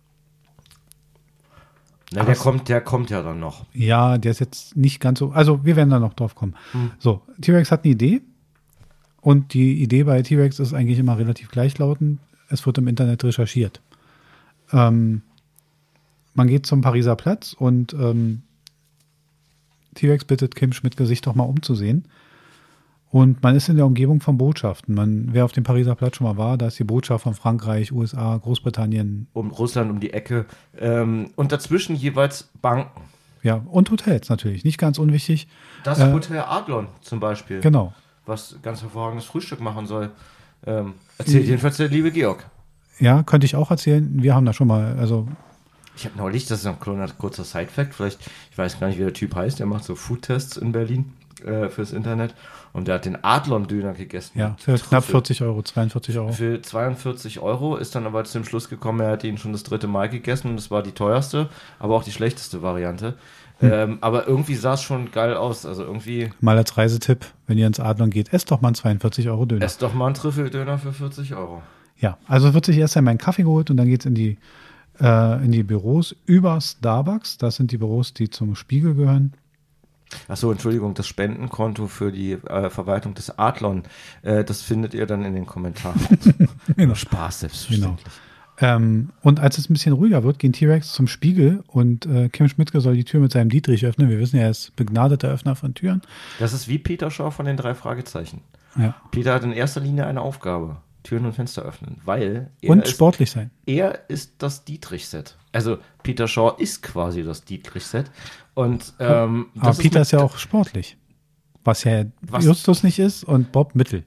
Na, der kommt, der kommt ja dann noch. Ja, der ist jetzt nicht ganz so... Also wir werden da noch drauf kommen. Hm. So, T-Rex hat eine Idee. Und die Idee bei T-Rex ist eigentlich immer relativ gleichlautend. Es wird im Internet recherchiert. Ähm, man geht zum Pariser Platz und ähm, T-Rex bittet Kim Schmidtke, sich doch mal umzusehen. Und man ist in der Umgebung von Botschaften. Man, wer auf dem Pariser Platz schon mal war, da ist die Botschaft von Frankreich, U S A, Großbritannien. Um Russland um die Ecke. Ähm, und dazwischen jeweils Banken. Ja, und Hotels natürlich. Nicht ganz unwichtig. Das äh, Hotel Adlon zum Beispiel. Genau. Was ganz hervorragendes Frühstück machen soll. Ähm, erzählt jedenfalls der liebe Georg. Ja, könnte ich auch erzählen. Wir haben da schon mal, also Ich habe neulich, das ist noch ein kurzer Side-Fact, vielleicht, ich weiß gar nicht, wie der Typ heißt, der macht so Food-Tests in Berlin äh, fürs Internet und der hat den Adlon-Döner gegessen. Ja, für knapp vierzig Euro, zweiundvierzig Euro. Für zweiundvierzig Euro ist dann aber zum Schluss gekommen, er hat ihn schon das dritte Mal gegessen und das war die teuerste, aber auch die schlechteste Variante. Hm. Ähm, aber irgendwie sah es schon geil aus. Also irgendwie. Mal als Reisetipp, wenn ihr ins Adlon geht, esst doch mal einen zweiundvierzig Euro Döner. Esst doch mal einen Trüffeldöner für vierzig Euro. Ja, also wird sich erst einmal einen Kaffee geholt und dann geht es in die, äh, in die Büros über Starbucks. Das sind die Büros, die zum Spiegel gehören. Achso, Entschuldigung, das Spendenkonto für die äh, Verwaltung des Adlon, äh, das findet ihr dann in den Kommentaren. Genau. Spaß, selbstverständlich. Genau. Ähm, und als es ein bisschen ruhiger wird, gehen T-Rex zum Spiegel und äh, Kim Schmidtke soll die Tür mit seinem Dietrich öffnen. Wir wissen ja, er ist begnadeter Öffner von Türen. Das ist wie Peter Shaw von den drei Fragezeichen. Ja. Peter hat in erster Linie eine Aufgabe. Türen und Fenster öffnen, weil er und ist, sportlich sein. Er ist das Dietrich-Set. Also Peter Shaw ist quasi das Dietrich-Set. Und, ähm, Aber das Peter ist, ist ja auch sportlich. Was ja was, Justus nicht ist und Bob Mittel.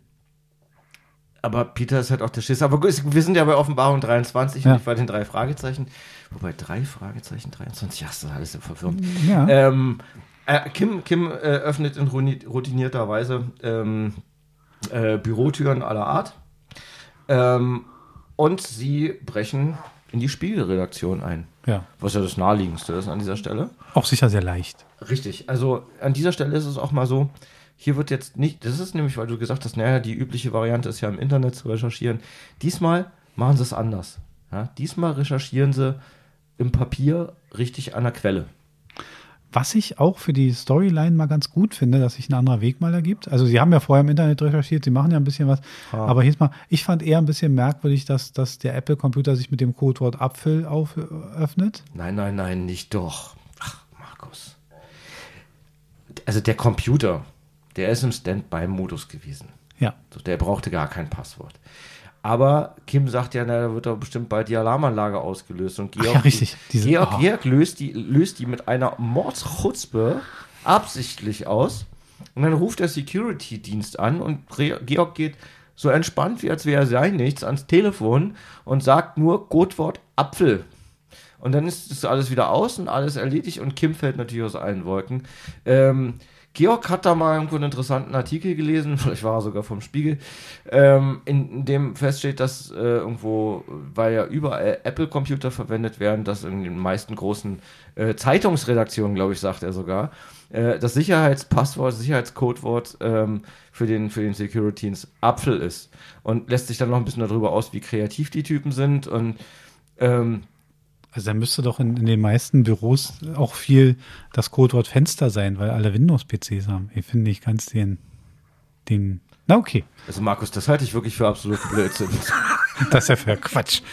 Aber Peter ist halt auch der Schiss. Aber wir sind ja bei Offenbarung dreiundzwanzig ja. und nicht bei den drei Fragezeichen. Wobei drei Fragezeichen, dreiundzwanzig, ja, das ist alles so verwirrend. Ja. Ähm, äh, Kim, Kim äh, öffnet in routinierter Weise ähm, äh, Bürotüren aller Art. Ähm, und sie brechen in die Spiegelredaktion ein. Ja. Was ja das Naheliegendste ist an dieser Stelle. Auch sicher sehr leicht. Richtig. Also an dieser Stelle ist es auch mal so, hier wird jetzt nicht, das ist nämlich, weil du gesagt hast, naja, die übliche Variante ist ja im Internet zu recherchieren. Diesmal machen sie es anders. Ja? Diesmal recherchieren sie im Papier richtig an der Quelle. Was ich auch für die Storyline mal ganz gut finde, dass sich ein anderer Weg mal ergibt. Also sie haben ja vorher im Internet recherchiert, sie machen ja ein bisschen was. Ah. Aber hier ist mal, ich fand eher ein bisschen merkwürdig, dass, dass der Apple-Computer sich mit dem Codewort Apfel öffnet. Nein, nein, nein, nicht doch. Ach, Markus. Also der Computer, der ist im Standby-Modus gewesen. Ja. Der brauchte gar kein Passwort. Aber Kim sagt ja, na, da wird doch bestimmt bald die Alarmanlage ausgelöst. Und Georg, Ach ja, richtig. Diese, Georg, oh. Georg löst, die, löst die mit einer Mordschutzpe absichtlich aus. Und dann ruft der Security-Dienst an und Georg geht so entspannt, wie als wäre er sei nichts, ans Telefon und sagt nur Codewort Apfel. Und dann ist das alles wieder aus und alles erledigt und Kim fällt natürlich aus allen Wolken. Ähm, Georg hat da mal irgendwo einen interessanten Artikel gelesen, vielleicht war er sogar vom Spiegel, ähm, in, in dem feststeht, dass äh, irgendwo, weil ja überall Apple-Computer verwendet werden, dass in den meisten großen äh, Zeitungsredaktionen, glaube ich, sagt er sogar, äh, das Sicherheitspasswort, Sicherheitscodewort ähm, für den, für den Security-Dienst Apfel ist. Und lässt sich dann noch ein bisschen darüber aus, wie kreativ die Typen sind und ähm, also da müsste doch in, in den meisten Büros auch viel das Codewort Fenster sein, weil alle Windows-P Cs haben. Ich finde nicht ganz den, den, na okay. Also Markus, das halte ich wirklich für absolut Blödsinn. Das ist ja für Quatsch.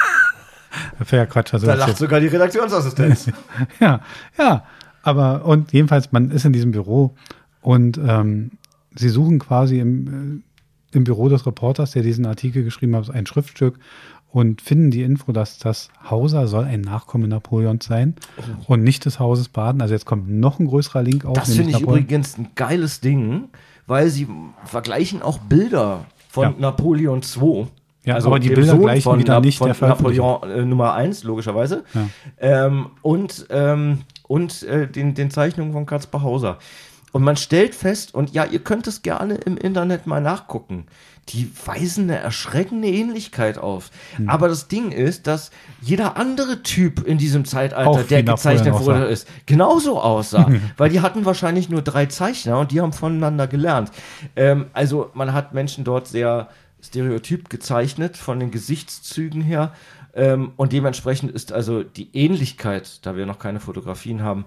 Für ja Quatsch. Also da lacht sogar die Redaktionsassistenz. Ja, ja, aber und jedenfalls, man ist in diesem Büro und ähm, sie suchen quasi im, äh, im Büro des Reporters, der diesen Artikel geschrieben hat, ein Schriftstück und finden die Info, dass das Hauser soll ein Nachkommen Napoleons sein oh. und nicht des Hauses Baden. Also jetzt kommt noch ein größerer Link auf. Das finde ich Napoleon. Übrigens ein geiles Ding, weil sie vergleichen auch Bilder von ja. Napoleon der Zweite. Ja, also aber die Bilder Sohn gleichen wieder Na- nicht von der Napoleon äh, Nummer eins, logischerweise. Ja. Ähm, und ähm, und äh, den, den Zeichnungen von Kaspar Hauser. Und man stellt fest, und ja, ihr könnt es gerne im Internet mal nachgucken, die weisen eine erschreckende Ähnlichkeit auf. Hm. Aber das Ding ist, dass jeder andere Typ in diesem Zeitalter, auch der gezeichnet wurde, ist, genauso aussah. Weil die hatten wahrscheinlich nur drei Zeichner und die haben voneinander gelernt. Ähm, also man hat Menschen dort sehr stereotyp gezeichnet, von den Gesichtszügen her. Ähm, und dementsprechend ist also die Ähnlichkeit, da wir noch keine Fotografien haben,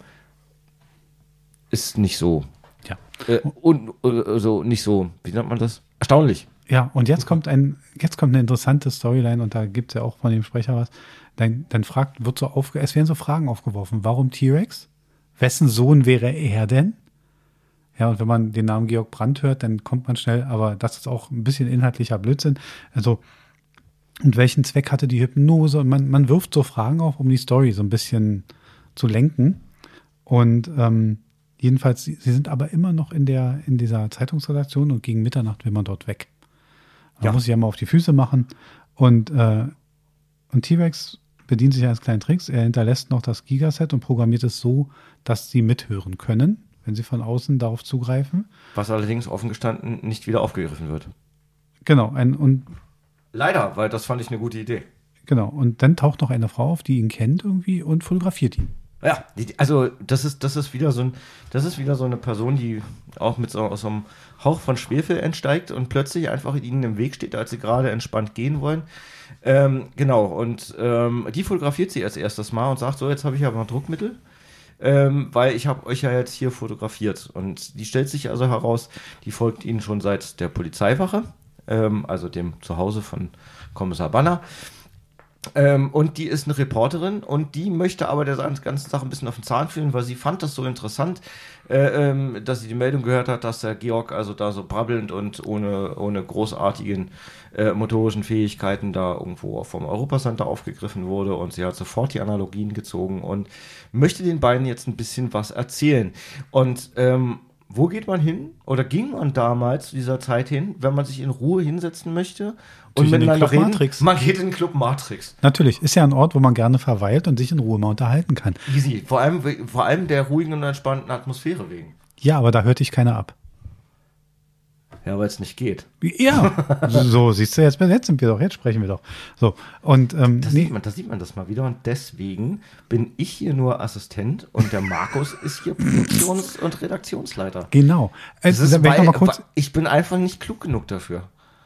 ist nicht so. Ja. Äh, und äh, so nicht so, wie nennt man das? Erstaunlich. Ja, und jetzt kommt ein, jetzt kommt eine interessante Storyline und da gibt es ja auch von dem Sprecher was. Dann, dann fragt, wird so aufge, es werden so Fragen aufgeworfen. Warum T-Rex? Wessen Sohn wäre er denn? Ja, und wenn man den Namen Georg Brandt hört, dann kommt man schnell, aber das ist auch ein bisschen inhaltlicher Blödsinn. Also, und welchen Zweck hatte die Hypnose? Und man, man wirft so Fragen auf, um die Story so ein bisschen zu lenken. Und ähm, jedenfalls, sie sind aber immer noch in der, in dieser Zeitungsredaktion und gegen Mitternacht will man dort weg. Man ja. muss sich ja mal auf die Füße machen. Und, äh, und T-Rex bedient sich eines kleinen Tricks. Er hinterlässt noch das Gigaset und programmiert es so, dass sie mithören können, wenn sie von außen darauf zugreifen. Was allerdings offen gestanden nicht wieder aufgegriffen wird. Genau. Ein, und Leider, weil das fand ich eine gute Idee. Genau. Und dann taucht noch eine Frau auf, die ihn kennt irgendwie und fotografiert ihn. Ja, die, also das ist, das ist wieder so ein, das ist wieder so eine Person, die auch mit so, aus so einem Hauch von Schwefel entsteigt und plötzlich einfach ihnen im Weg steht, als sie gerade entspannt gehen wollen. Ähm, genau, und ähm, die fotografiert sie als erstes mal und sagt so, jetzt habe ich aber noch Druckmittel, ähm, weil ich habe euch ja jetzt hier fotografiert. Und die stellt sich also heraus, die folgt ihnen schon seit der Polizeiwache, ähm, also dem Zuhause von Kommissar Banner. Ähm, und die ist eine Reporterin und die möchte aber der ganzen Sache ein bisschen auf den Zahn fühlen, weil sie fand das so interessant, äh, ähm, dass sie die Meldung gehört hat, dass der Georg also da so brabbelnd und ohne, ohne großartigen äh, motorischen Fähigkeiten da irgendwo vom Europacenter aufgegriffen wurde, und sie hat sofort die Analogien gezogen und möchte den beiden jetzt ein bisschen was erzählen. Und ähm, wo geht man hin oder ging man damals zu dieser Zeit hin, wenn man sich in Ruhe hinsetzen möchte und miteinander reden? Matrix. Man geht in den Club Matrix. Natürlich, ist ja ein Ort, wo man gerne verweilt und sich in Ruhe mal unterhalten kann. Easy, vor allem, vor allem der ruhigen und entspannten Atmosphäre wegen. Ja, aber da hört dich keiner ab. Ja, weil es nicht geht. Ja, so siehst du, jetzt, jetzt sind wir doch, jetzt sprechen wir doch. So, und ähm, Das, nee. sieht man, das sieht man das mal wieder, und deswegen bin ich hier nur Assistent und der Markus ist hier Produktions- und Redaktionsleiter. Genau. Das Also, ist, wenn ich, noch weil, mal kurz, ich bin einfach nicht klug genug dafür.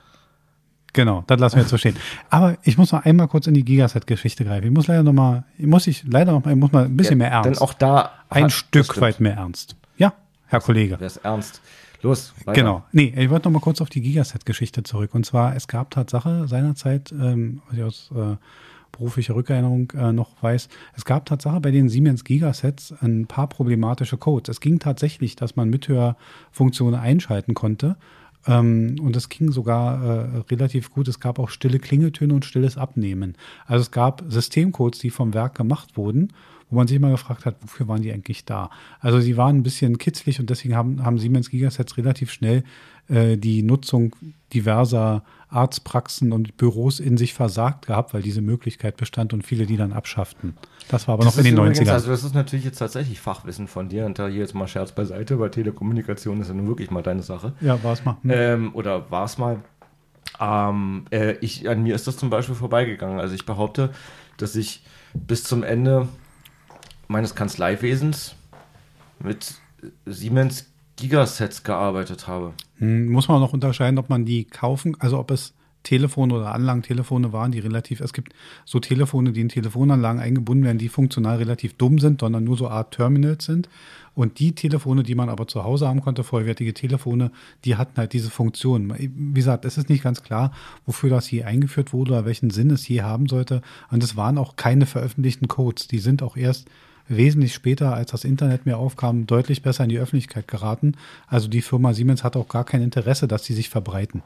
Genau, das lassen wir jetzt so stehen. Aber ich muss noch einmal kurz in die Gigaset-Geschichte greifen. Ich muss leider noch mal, muss ich leider noch mal, ich muss mal ein bisschen Ja, mehr ernst. Denn auch da ein hat, Stück weit mehr ernst. Ja, Herr Kollege. Wer ist ernst? Los, weiter. Genau. Nee, ich wollte noch mal kurz auf die Gigaset-Geschichte zurück. Und zwar, es gab Tatsache seinerzeit, ähm, was ich aus äh, beruflicher Rückerinnerung äh, noch weiß, es gab Tatsache bei den Siemens Gigasets ein paar problematische Codes. Es ging tatsächlich, dass man Mithörfunktionen einschalten konnte. Ähm, und es ging sogar äh, relativ gut. Es gab auch stille Klingeltöne und stilles Abnehmen. Also es gab Systemcodes, die vom Werk gemacht wurden, wo man sich immer gefragt hat, wofür waren die eigentlich da? Also sie waren ein bisschen kitzlig und deswegen haben, haben Siemens Gigasets relativ schnell äh, die Nutzung diverser Arztpraxen und Büros in sich versagt gehabt, weil diese Möglichkeit bestand und viele die dann abschafften. Das war aber Das noch in den übrigens, neunzigern. Also das ist natürlich jetzt tatsächlich Fachwissen von dir, und da hier jetzt mal Scherz beiseite, weil Telekommunikation ist ja nun wirklich mal deine Sache. Ja, war es mal. Hm. Ähm, oder war es mal. Ähm, äh, ich, an mir ist das zum Beispiel vorbeigegangen. Also ich behaupte, dass ich bis zum Ende meines Kanzleiwesens mit Siemens Gigasets gearbeitet habe. Hm, muss man noch unterscheiden, ob man die kaufen, also ob es Telefone oder Anlagentelefone waren, die relativ, es gibt so Telefone, die in Telefonanlagen eingebunden werden, die funktional relativ dumm sind, sondern nur so Art Terminals sind. Und die Telefone, die man aber zu Hause haben konnte, vollwertige Telefone, die hatten halt diese Funktion. Wie gesagt, es ist nicht ganz klar, wofür das je eingeführt wurde oder welchen Sinn es je haben sollte. Und es waren auch keine veröffentlichten Codes. Die sind auch erst wesentlich später, als das Internet mehr aufkam, deutlich besser in die Öffentlichkeit geraten. Also die Firma Siemens hat auch gar kein Interesse, dass die sich verbreiten.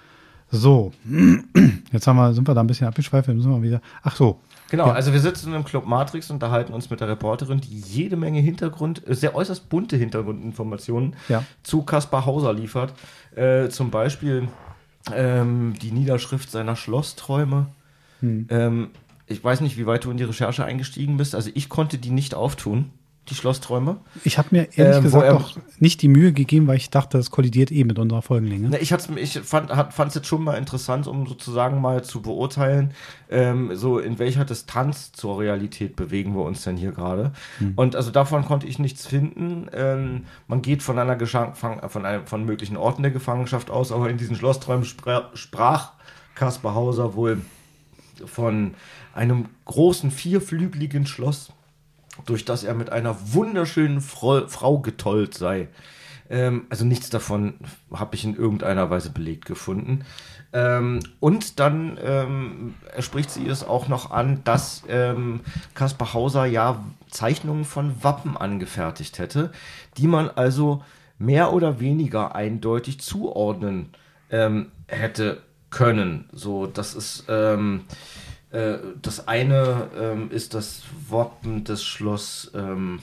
So, jetzt haben wir, sind wir da ein bisschen abgeschweift, müssen wir wieder. Ach so. Genau, Ja. also wir sitzen im Club Matrix und unterhalten uns mit der Reporterin, die jede Menge Hintergrund, sehr äußerst bunte Hintergrundinformationen Ja. zu Kaspar Hauser liefert. Äh, zum Beispiel ähm, die Niederschrift seiner Schlossträume. Hm. Ähm, ich weiß nicht, wie weit du in die Recherche eingestiegen bist. Also ich konnte die nicht auftun, die Schlossträume. Ich habe mir ehrlich Ähm, wo gesagt er- auch nicht die Mühe gegeben, weil ich dachte, das kollidiert eh mit unserer Folgenlänge. Ne, ich hat's, ich fand es jetzt schon mal interessant, um sozusagen mal zu beurteilen, ähm, so in welcher Distanz zur Realität bewegen wir uns denn hier gerade. Hm. Und also davon konnte ich nichts finden. Ähm, man geht von einer Geschan von, von, einem, von möglichen Orten der Gefangenschaft aus, aber in diesen Schlossträumen spra sprach Kaspar Hauser wohl von einem großen vierflügeligen Schloss, durch das er mit einer wunderschönen Frau, Frau getollt sei. Ähm, also nichts davon habe ich in irgendeiner Weise belegt gefunden. Ähm, und dann ähm, spricht sie es auch noch an, dass ähm, Kaspar Hauser ja Zeichnungen von Wappen angefertigt hätte, die man also mehr oder weniger eindeutig zuordnen ähm, hätte können. So, das ist ähm, äh, das eine ähm, ist das Wappen des Schloss. Ähm,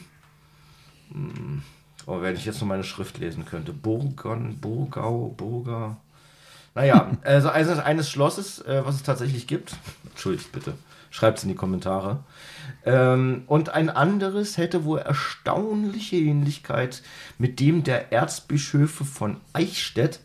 mh, oh, wenn ich jetzt noch meine Schrift lesen könnte. Burgon, Burgau, Burger. Naja, also eines Schlosses, äh, was es tatsächlich gibt. Entschuldigt bitte. Schreibt es in die Kommentare. Ähm, und ein anderes hätte wohl erstaunliche Ähnlichkeit mit dem der Erzbischöfe von Eichstätt.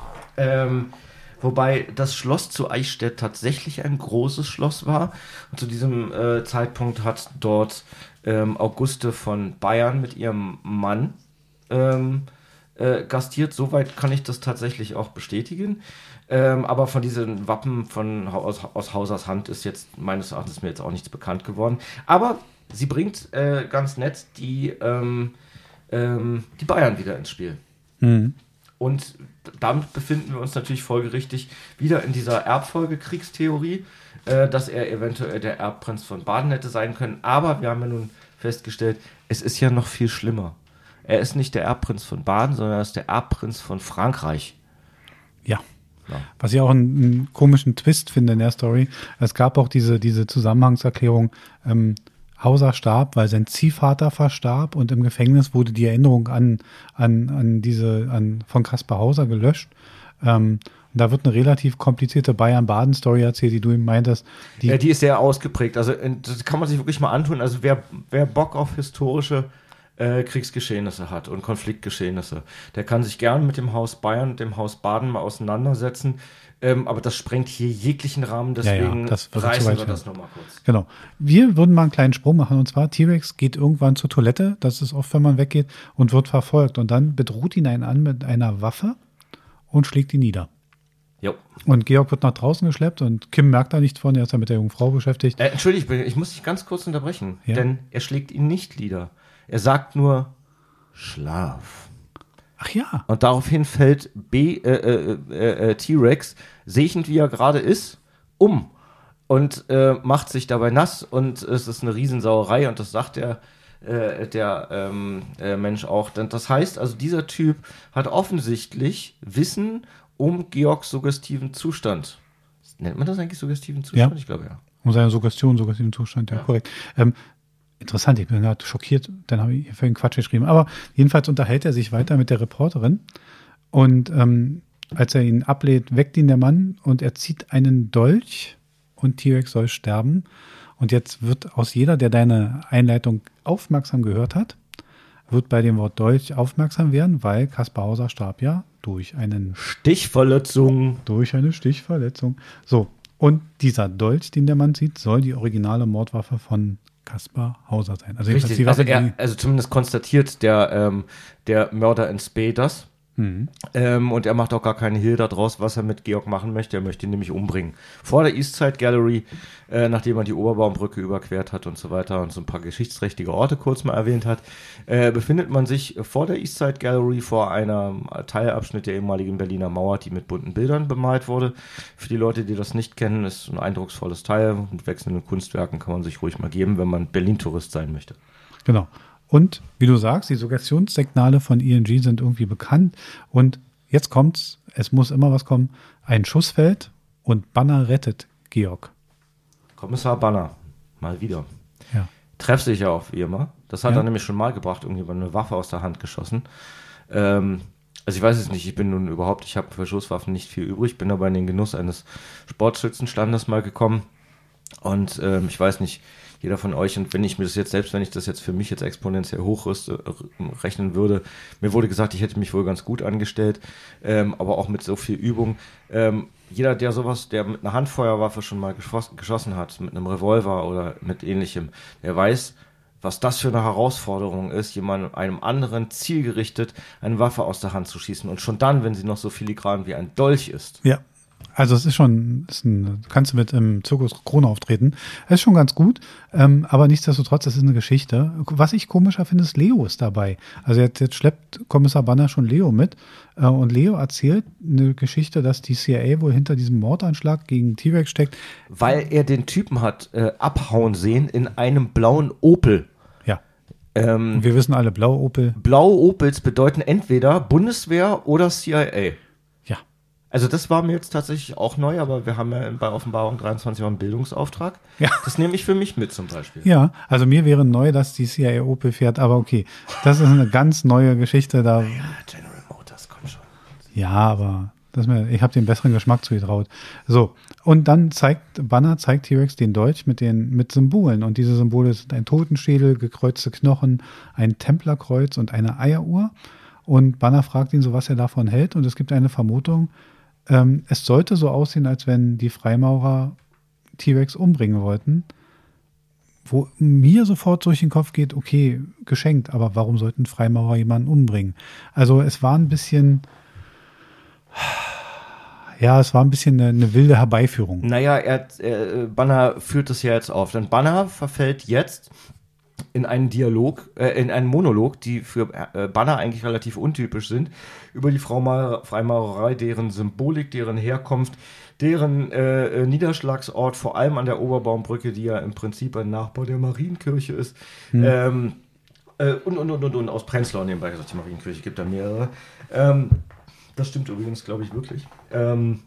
Ähm, wobei das Schloss zu Eichstätt tatsächlich ein großes Schloss war. Und zu diesem äh, Zeitpunkt hat dort ähm, Auguste von Bayern mit ihrem Mann ähm, äh, gastiert. Soweit kann ich das tatsächlich auch bestätigen. Ähm, aber von diesen Wappen von, aus, aus Hausers Hand ist jetzt meines Erachtens mir jetzt auch nichts bekannt geworden. Aber sie bringt äh, ganz nett die, ähm, ähm, die Bayern wieder ins Spiel. Mhm. Und damit befinden wir uns natürlich folgerichtig wieder in dieser Erbfolgekriegtheorie, äh, dass er eventuell der Erbprinz von Baden hätte sein können. Aber wir haben ja nun festgestellt, es ist ja noch viel schlimmer. Er ist nicht der Erbprinz von Baden, sondern er ist der Erbprinz von Frankreich. Ja. Ja. Was ich auch einen, einen komischen Twist finde in der Story. Es gab auch diese, diese Zusammenhangserklärung, ähm, Hauser starb, weil sein Ziehvater verstarb und im Gefängnis wurde die Erinnerung an, an, an diese, an, von Kaspar Hauser gelöscht. Ähm, und da wird eine relativ komplizierte Bayern-Baden-Story erzählt, die du ihm meintest. Die, ja, die ist sehr ausgeprägt. Also, das kann man sich wirklich mal antun. Also, wer, wer Bock auf historische Äh, Kriegsgeschehnisse hat und Konfliktgeschehnisse. Der kann sich gern mit dem Haus Bayern und dem Haus Baden mal auseinandersetzen, ähm, aber das sprengt hier jeglichen Rahmen, deswegen ja, ja, reißen wir das nochmal kurz. Genau. Wir würden mal einen kleinen Sprung machen, und zwar T-Rex geht irgendwann zur Toilette, das ist oft, wenn man weggeht, und wird verfolgt und dann bedroht ihn einen an mit einer Waffe und schlägt ihn nieder. Jo. Und Georg wird nach draußen geschleppt und Kim merkt da nichts von, er ist ja mit der jungen Frau beschäftigt. Äh, Entschuldigung, ich muss dich ganz kurz unterbrechen, ja? denn er schlägt ihn nicht nieder. Er sagt nur Schlaf. Ach ja. Und daraufhin fällt B, äh, äh, äh, T-Rex, sehend wie er gerade ist, um und äh, macht sich dabei nass und es ist eine Riesensauerei und das sagt der, äh, der ähm, äh, Mensch auch. Das heißt also, dieser Typ hat offensichtlich Wissen um Georgs suggestiven Zustand. Nennt man das eigentlich suggestiven Zustand? Ja. Ich glaube ja. Um seine Suggestion, suggestiven Zustand, ja, ja. korrekt. Ähm, Interessant, ich bin gerade schockiert, dann habe ich hier vorhin Quatsch geschrieben. Aber jedenfalls unterhält er sich weiter mit der Reporterin und ähm, als er ihn ablehnt, weckt ihn der Mann und er zieht einen Dolch und T-Rex soll sterben. Und jetzt wird aus jeder, der deine Einleitung aufmerksam gehört hat, wird bei dem Wort Dolch aufmerksam werden, weil Kaspar Hauser starb ja durch einen Stichverletzung. Durch eine Stichverletzung. So, und dieser Dolch, den der Mann sieht, soll die originale Mordwaffe von Kaspar Hauser sein. Also, Richtig, also, er, also zumindest konstatiert der, ähm, der Mörder in Spee das. Mhm. Ähm, und er macht auch gar keine Hehl daraus, was er mit Georg machen möchte. Er möchte ihn nämlich umbringen. Vor der Eastside Gallery, äh, nachdem er die Oberbaumbrücke überquert hat und so weiter und so ein paar geschichtsträchtige Orte kurz mal erwähnt hat, äh, befindet man sich vor der Eastside Gallery vor einem Teilabschnitt der ehemaligen Berliner Mauer, die mit bunten Bildern bemalt wurde. Für die Leute, die das nicht kennen, ist ein eindrucksvolles Teil. Mit wechselnden Kunstwerken kann man sich ruhig mal geben, wenn man Berlin-Tourist sein möchte. Genau. Und wie du sagst, die Suggestionssignale von E N G sind irgendwie bekannt. Und jetzt kommt's, es muss immer was kommen. Ein Schuss fällt und Banner rettet Georg. Kommissar Banner, mal wieder. Ja. Trefft sich ja auch wie immer. Das hat ja. er nämlich schon mal gebracht, irgendjemand eine Waffe aus der Hand geschossen. Ähm, also ich weiß es nicht, ich bin nun überhaupt, ich habe für Schusswaffen nicht viel übrig, bin aber in den Genuss eines Sportschützenstandes mal gekommen. Und ähm, ich weiß nicht, jeder von euch, und wenn ich mir das jetzt, selbst wenn ich das jetzt für mich jetzt exponentiell hochrechnen würde, mir wurde gesagt, ich hätte mich wohl ganz gut angestellt, ähm, aber auch mit so viel Übung. Ähm, jeder, der sowas, der mit einer Handfeuerwaffe schon mal geschossen, geschossen hat, mit einem Revolver oder mit ähnlichem, der weiß, was das für eine Herausforderung ist, jemandem einem anderen zielgerichtet eine Waffe aus der Hand zu schießen. Und schon dann, wenn sie noch so filigran wie ein Dolch ist. Ja. Also es ist schon, ist ein, kannst du mit im Zirkus Krone auftreten. Das ist schon ganz gut, ähm, aber nichtsdestotrotz, das ist eine Geschichte. Was ich komischer finde, ist, Leo ist dabei. Also jetzt, jetzt schleppt Kommissar Banner schon Leo mit äh, und Leo erzählt eine Geschichte, dass die C I A wohl hinter diesem Mordanschlag gegen T-Rex steckt. Weil er den Typen hat äh, abhauen sehen in einem blauen Opel. Ja. Ähm, und wir wissen alle, blaue Opel. Blaue Opels bedeuten entweder Bundeswehr oder C I A. Also das war mir jetzt tatsächlich auch neu, aber wir haben ja bei Offenbarung dreiundzwanzig auch einen Bildungsauftrag. Ja. Das nehme ich für mich mit zum Beispiel. Ja, also mir wäre neu, dass die C I A Opel fährt, aber okay, das ist eine ganz neue Geschichte. Da ja, General Motors, komm schon. Ja, aber Das ist mir, ich habe den besseren Geschmack zugetraut. So, und dann zeigt Banner, zeigt T-Rex den Dolch mit den mit Symbolen. Und diese Symbole sind ein Totenschädel, gekreuzte Knochen, ein Templerkreuz und eine Eieruhr. Und Banner fragt ihn so, was er davon hält. Und es gibt eine Vermutung, ähm, es sollte so aussehen, als wenn die Freimaurer T-Rex umbringen wollten. Wo mir sofort durch den Kopf geht, okay, geschenkt, aber warum sollten Freimaurer jemanden umbringen? Also es war ein bisschen... Ja, es war ein bisschen eine, eine wilde Herbeiführung. Naja, er, er, Banner führt es ja jetzt auf. Denn Banner verfällt jetzt in einen Dialog, äh, in einen Monolog, die für äh, Banner eigentlich relativ untypisch sind, über die Frauma- Freimaurerei, deren Symbolik, deren Herkunft, deren äh, Niederschlagsort, vor allem an der Oberbaumbrücke, die ja im Prinzip ein Nachbau der Marienkirche ist. Hm. Ähm, äh, und, und, und, und, und aus Prenzlau nebenbei gesagt, die Marienkirche gibt da mehrere. Ähm, Das stimmt übrigens, glaube ich, wirklich. Ähm,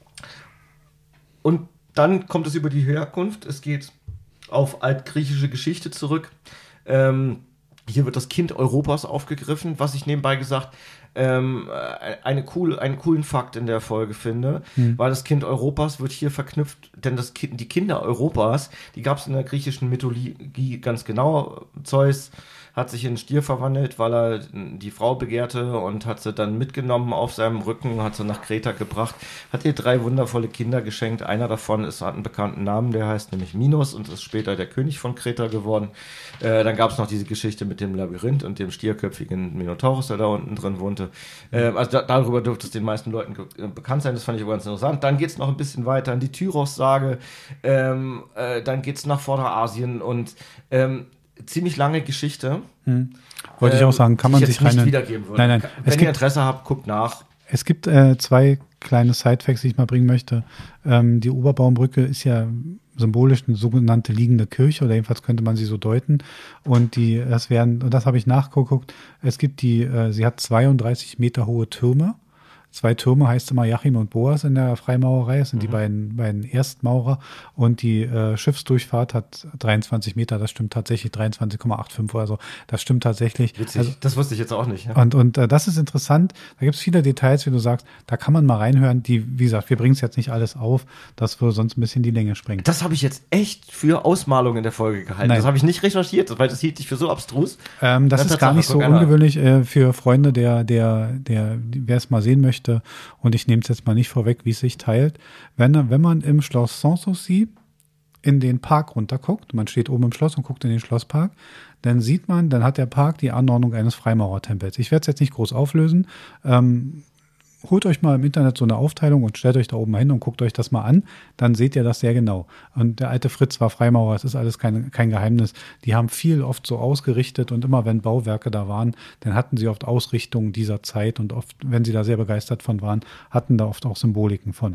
und dann kommt es über die Herkunft. Es geht auf altgriechische Geschichte zurück. Ähm, hier wird das Kind Europas aufgegriffen, was ich nebenbei gesagt ähm, eine cool, einen coolen Fakt in der Folge finde, hm. weil das Kind Europas wird hier verknüpft, denn das Kind, die Kinder Europas, die gab es in der griechischen Mythologie ganz genau. Zeus hat sich in einen Stier verwandelt, weil er die Frau begehrte und hat sie dann mitgenommen auf seinem Rücken, hat sie nach Kreta gebracht, hat ihr drei wundervolle Kinder geschenkt. Einer davon ist, hat einen bekannten Namen, der heißt nämlich Minos und ist später der König von Kreta geworden. Äh, dann gab es noch diese Geschichte mit dem Labyrinth und dem stierköpfigen Minotaurus, der da unten drin wohnte. Äh, also da, darüber dürfte es den meisten Leuten ge- bekannt sein, das fand ich aber ganz interessant. Dann geht es noch ein bisschen weiter in die Tyros-Sage, ähm, äh, dann geht es nach Vorderasien und ähm, ziemlich lange Geschichte. Hm. Wollte ich auch sagen, kann man ich sich jetzt rein... nicht wiedergeben würde. Nein, nein. Wenn Es ihr gibt, Interesse habt, guckt nach. Es gibt äh, zwei kleine Sidefacts, die ich mal bringen möchte. Ähm, die Oberbaumbrücke ist ja symbolisch eine sogenannte liegende Kirche, oder jedenfalls könnte man sie so deuten. Und die, das werden, und das habe ich nachgeguckt, es gibt die, äh, sie hat zweiunddreißig Meter hohe Türme. Zwei Türme heißt immer Jachim und Boas in der Freimaurerei, das sind mhm. die beiden, beiden Erstmaurer. Und die äh, Schiffsdurchfahrt hat dreiundzwanzig Meter, das stimmt tatsächlich, dreiundzwanzig Komma fünfundachtzig oder so, das stimmt tatsächlich. Witzig, also, das wusste ich jetzt auch nicht. Ja? Und, und äh, das ist interessant, da gibt es viele Details, wie du sagst, da kann man mal reinhören, die, wie gesagt, wir bringen es jetzt nicht alles auf, das würde sonst ein bisschen die Länge sprengen. Das habe ich jetzt echt für Ausmalung in der Folge gehalten. Nein. Das habe ich nicht recherchiert, weil das hielt ich für so abstrus. Ähm, das ist gar nicht so ungewöhnlich äh, für Freunde, der, der, der, wer es mal sehen möchte. Und ich nehme es jetzt mal nicht vorweg, wie es sich teilt. Wenn, wenn man im Schloss Sanssouci in den Park runterguckt, man steht oben im Schloss und guckt in den Schlosspark, dann sieht man, dann hat der Park die Anordnung eines Freimaurertempels. Ich werde es jetzt nicht groß auflösen. Ähm, holt euch mal im Internet so eine Aufteilung und stellt euch da oben mal hin und guckt euch das mal an, dann seht ihr das sehr genau. Und der alte Fritz war Freimaurer, es ist alles kein, kein Geheimnis. Die haben viel oft so ausgerichtet und immer wenn Bauwerke da waren, dann hatten sie oft Ausrichtungen dieser Zeit und oft, wenn sie da sehr begeistert von waren, hatten da oft auch Symboliken von.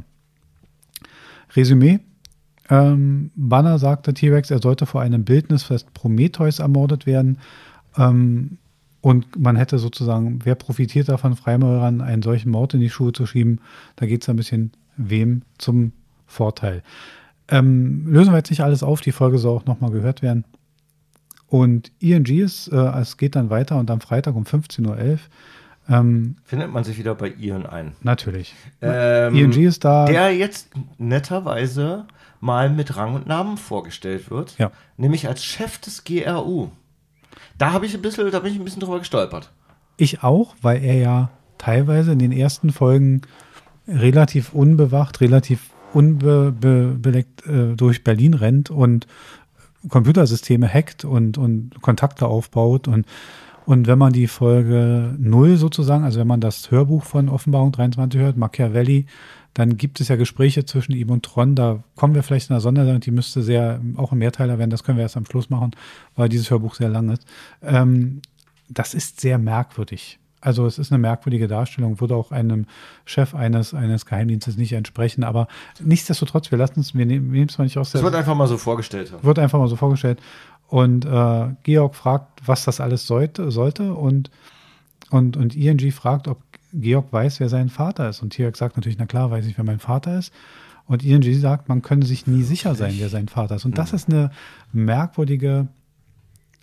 Resümee. Ähm, Banner sagte T-Rex, er sollte vor einem Bildnisfest Prometheus ermordet werden. Ähm, Und man hätte sozusagen, wer profitiert davon, Freimaurern einen solchen Mord in die Schuhe zu schieben? Da geht es ein bisschen wem zum Vorteil. Ähm, lösen wir jetzt nicht alles auf, die Folge soll auch nochmal gehört werden. Und I N G ist, äh, es geht dann weiter und am Freitag um fünfzehn Uhr elf ähm, findet man sich wieder bei Ian ein. Natürlich. Ähm, I N G ist da. Der jetzt netterweise mal mit Rang und Namen vorgestellt wird. Ja. Nämlich als Chef des G R U. Da habe ich ein bisschen, da bin ich ein bisschen drüber gestolpert. Ich auch, weil er ja teilweise in den ersten Folgen relativ unbewacht, relativ unbeleckt äh, durch Berlin rennt und Computersysteme hackt und, und Kontakte aufbaut. Und, und wenn man die Folge null sozusagen, also wenn man das Hörbuch von Offenbarung dreiundzwanzig hört, Machiavelli, dann gibt es ja Gespräche zwischen ihm und Tron, da kommen wir vielleicht in einer Sondersendung, die müsste sehr, auch ein Mehrteiler werden, das können wir erst am Schluss machen, weil dieses Hörbuch sehr lang ist. Ähm, das ist sehr merkwürdig. Also es ist eine merkwürdige Darstellung, würde auch einem Chef eines, eines Geheimdienstes nicht entsprechen, aber nichtsdestotrotz, wir lassen es, wir nehmen es mal nicht aus der... Es wird einfach mal so vorgestellt. Wird einfach mal so vorgestellt. Und äh, Georg fragt, was das alles sollte, sollte und, und, und I N G fragt, ob Georg weiß, wer sein Vater ist. Und T-Rex sagt natürlich, na klar, weiß ich, wer mein Vater ist. Und I N G sagt, man könne sich nie sicher sein, wer sein Vater ist. Und das ist eine merkwürdige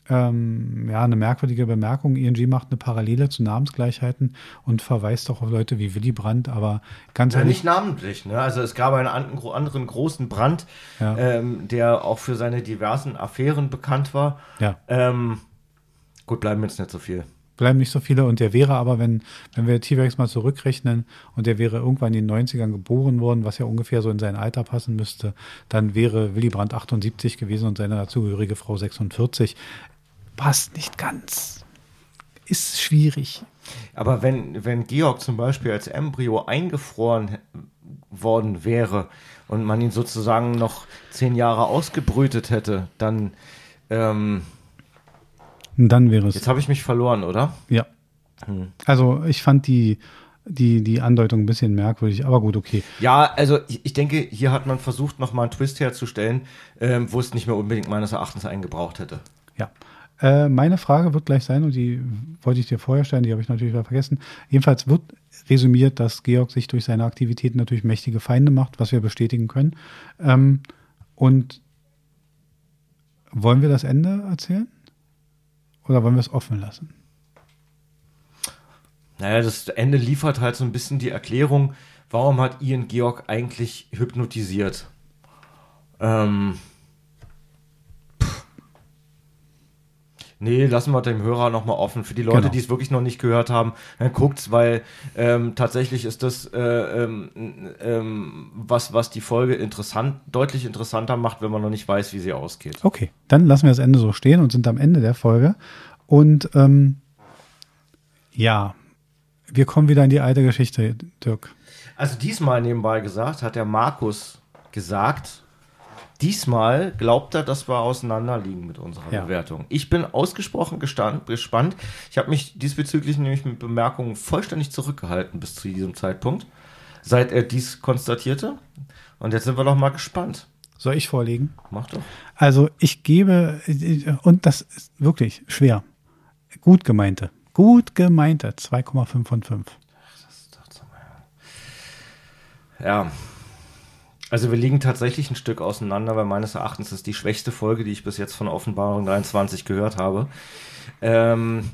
ähm, ja, eine merkwürdige Bemerkung. I N G macht eine Parallele zu Namensgleichheiten und verweist auch auf Leute wie Willy Brandt, aber ganz ja, ehrlich. Nicht namentlich, ne? Also es gab einen anderen großen Brandt, Ja. ähm, der auch für seine diversen Affären bekannt war. Ja. Ähm, gut, bleiben jetzt nicht so viel. Bleiben nicht so viele und der wäre aber, wenn, wenn wir T-Rex mal zurückrechnen und der wäre irgendwann in den neunzigern geboren worden, was ja ungefähr so in sein Alter passen müsste, dann wäre Willy Brandt achtundsiebzig gewesen und seine dazugehörige Frau sechsundvierzig. Passt nicht ganz. Ist schwierig. Aber wenn, wenn Georg zum Beispiel als Embryo eingefroren worden wäre und man ihn sozusagen noch zehn Jahre ausgebrütet hätte, dann ähm, dann wäre es. Jetzt habe ich mich verloren, oder? Ja. Hm. Also ich fand die, die, die Andeutung ein bisschen merkwürdig, aber gut, okay. Ja, also ich, ich denke, hier hat man versucht, nochmal einen Twist herzustellen, ähm, wo es nicht mehr unbedingt meines Erachtens eingebraucht hätte. Ja. Äh, meine Frage wird gleich sein, und die wollte ich dir vorher stellen, die habe ich natürlich wieder vergessen. Jedenfalls wird resümiert, dass Georg sich durch seine Aktivitäten natürlich mächtige Feinde macht, was wir bestätigen können. Ähm, und wollen wir das Ende erzählen? Oder wollen wir es offen lassen? Naja, das Ende liefert halt so ein bisschen die Erklärung, warum hat Ian Georg eigentlich hypnotisiert. Ähm, nee, lassen wir dem Hörer nochmal offen. Für die Leute, genau, die es wirklich noch nicht gehört haben, dann guckt's, weil ähm, tatsächlich ist das äh, ähm, ähm, was, was die Folge interessant, deutlich interessanter macht, wenn man noch nicht weiß, wie sie ausgeht. Okay, dann lassen wir das Ende so stehen und sind am Ende der Folge. Und ähm, ja, wir kommen wieder in die alte Geschichte, Dirk. Also diesmal nebenbei gesagt, hat der Markus gesagt, diesmal glaubt er, dass wir auseinanderliegen mit unserer ja. Bewertung. Ich bin ausgesprochen gestand, gespannt. Ich habe mich diesbezüglich nämlich mit Bemerkungen vollständig zurückgehalten bis zu diesem Zeitpunkt, seit er dies konstatierte. Und jetzt sind wir doch mal gespannt. Soll ich vorlegen? Mach doch. Also ich gebe, und das ist wirklich schwer, gut gemeinte, gut gemeinte zwei Komma fünf von fünf. Das ist doch so, ja. Also wir liegen tatsächlich ein Stück auseinander, weil meines Erachtens ist die schwächste Folge, die ich bis jetzt von Offenbarung dreiundzwanzig gehört habe. Ähm,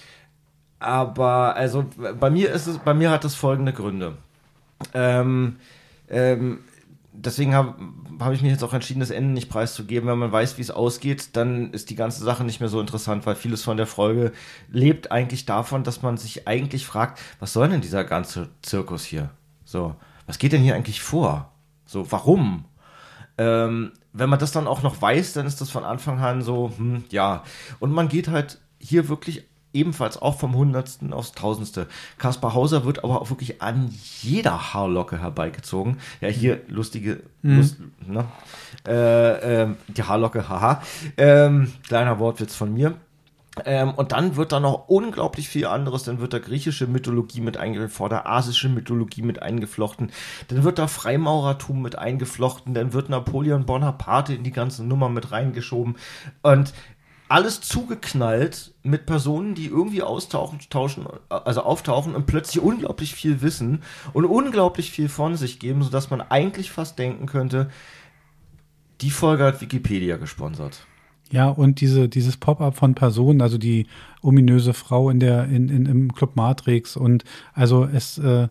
aber also bei mir ist es, bei mir hat es folgende Gründe. Ähm, ähm, deswegen habe hab ich mich jetzt auch entschieden, das Ende nicht preiszugeben. Wenn man weiß, wie es ausgeht, dann ist die ganze Sache nicht mehr so interessant, weil vieles von der Folge lebt eigentlich davon, dass man sich eigentlich fragt, was soll denn dieser ganze Zirkus hier? So, was geht denn hier eigentlich vor? So, warum? Ähm, wenn man das dann auch noch weiß, dann ist das von Anfang an so, hm, ja. Und man geht halt hier wirklich ebenfalls auch vom Hundertsten aufs Tausendste. Kaspar Hauser wird aber auch wirklich an jeder Haarlocke herbeigezogen. Ja, hier lustige, mhm. Lust, ne? Äh, äh, die Haarlocke, haha. Ähm, kleiner Wortwitz von mir. Ähm, und dann wird da noch unglaublich viel anderes, dann wird da griechische Mythologie mit eingeflochten, da asische Mythologie mit eingeflochten, dann wird da Freimaurertum mit eingeflochten, dann wird Napoleon Bonaparte in die ganze Nummer mit reingeschoben und alles zugeknallt mit Personen, die irgendwie austauchen, tauschen, also auftauchen und plötzlich unglaublich viel wissen und unglaublich viel von sich geben, sodass man eigentlich fast denken könnte, die Folge hat Wikipedia gesponsert. Ja, und diese, dieses Pop-up von Personen, also die ominöse Frau in der, in, in, im Club Matrix und also es, äh,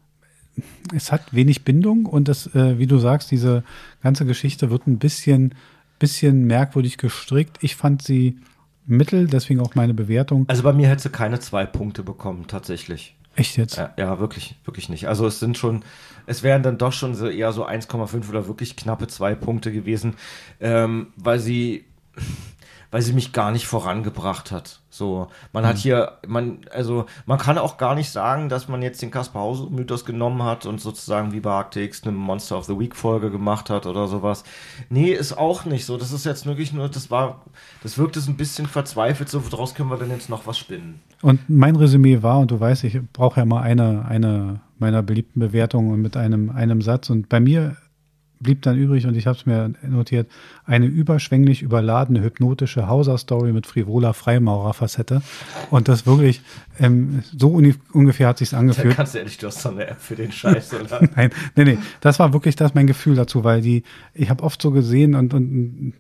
es hat wenig Bindung und es, äh, wie du sagst, diese ganze Geschichte wird ein bisschen, bisschen merkwürdig gestrickt. Ich fand sie mittel, deswegen auch meine Bewertung. Also bei mir hätte sie keine zwei Punkte bekommen, tatsächlich. Echt jetzt? Ja, ja, wirklich, wirklich nicht. Also es sind schon, es wären dann doch schon so eher so eins Komma fünf oder wirklich knappe zwei Punkte gewesen, ähm, weil sie weil sie mich gar nicht vorangebracht hat. So, man mhm. hat hier, man, also man kann auch gar nicht sagen, dass man jetzt den Kaspar Hauser Mythos genommen hat und sozusagen wie bei Akte X eine Monster of the Week Folge gemacht hat oder sowas. Nee, ist auch nicht so. Das ist jetzt wirklich nur, das war, das wirkt es ein bisschen verzweifelt, so woraus können wir denn jetzt noch was spinnen? Und mein Resümee war, und du weißt, ich brauche ja mal eine, eine meiner beliebten Bewertungen mit einem, einem Satz und bei mir blieb dann übrig, und ich habe es mir notiert, eine überschwänglich überladene hypnotische Hauser-Story mit frivoler Freimaurer-Facette. Und das wirklich, ähm, so uni- ungefähr hat sich's angefühlt. Da kannst du ehrlich, du hast so eine App für den Scheiß, oder? Nein, nee, nee, das war wirklich das mein Gefühl dazu, weil die, ich habe oft so gesehen und, und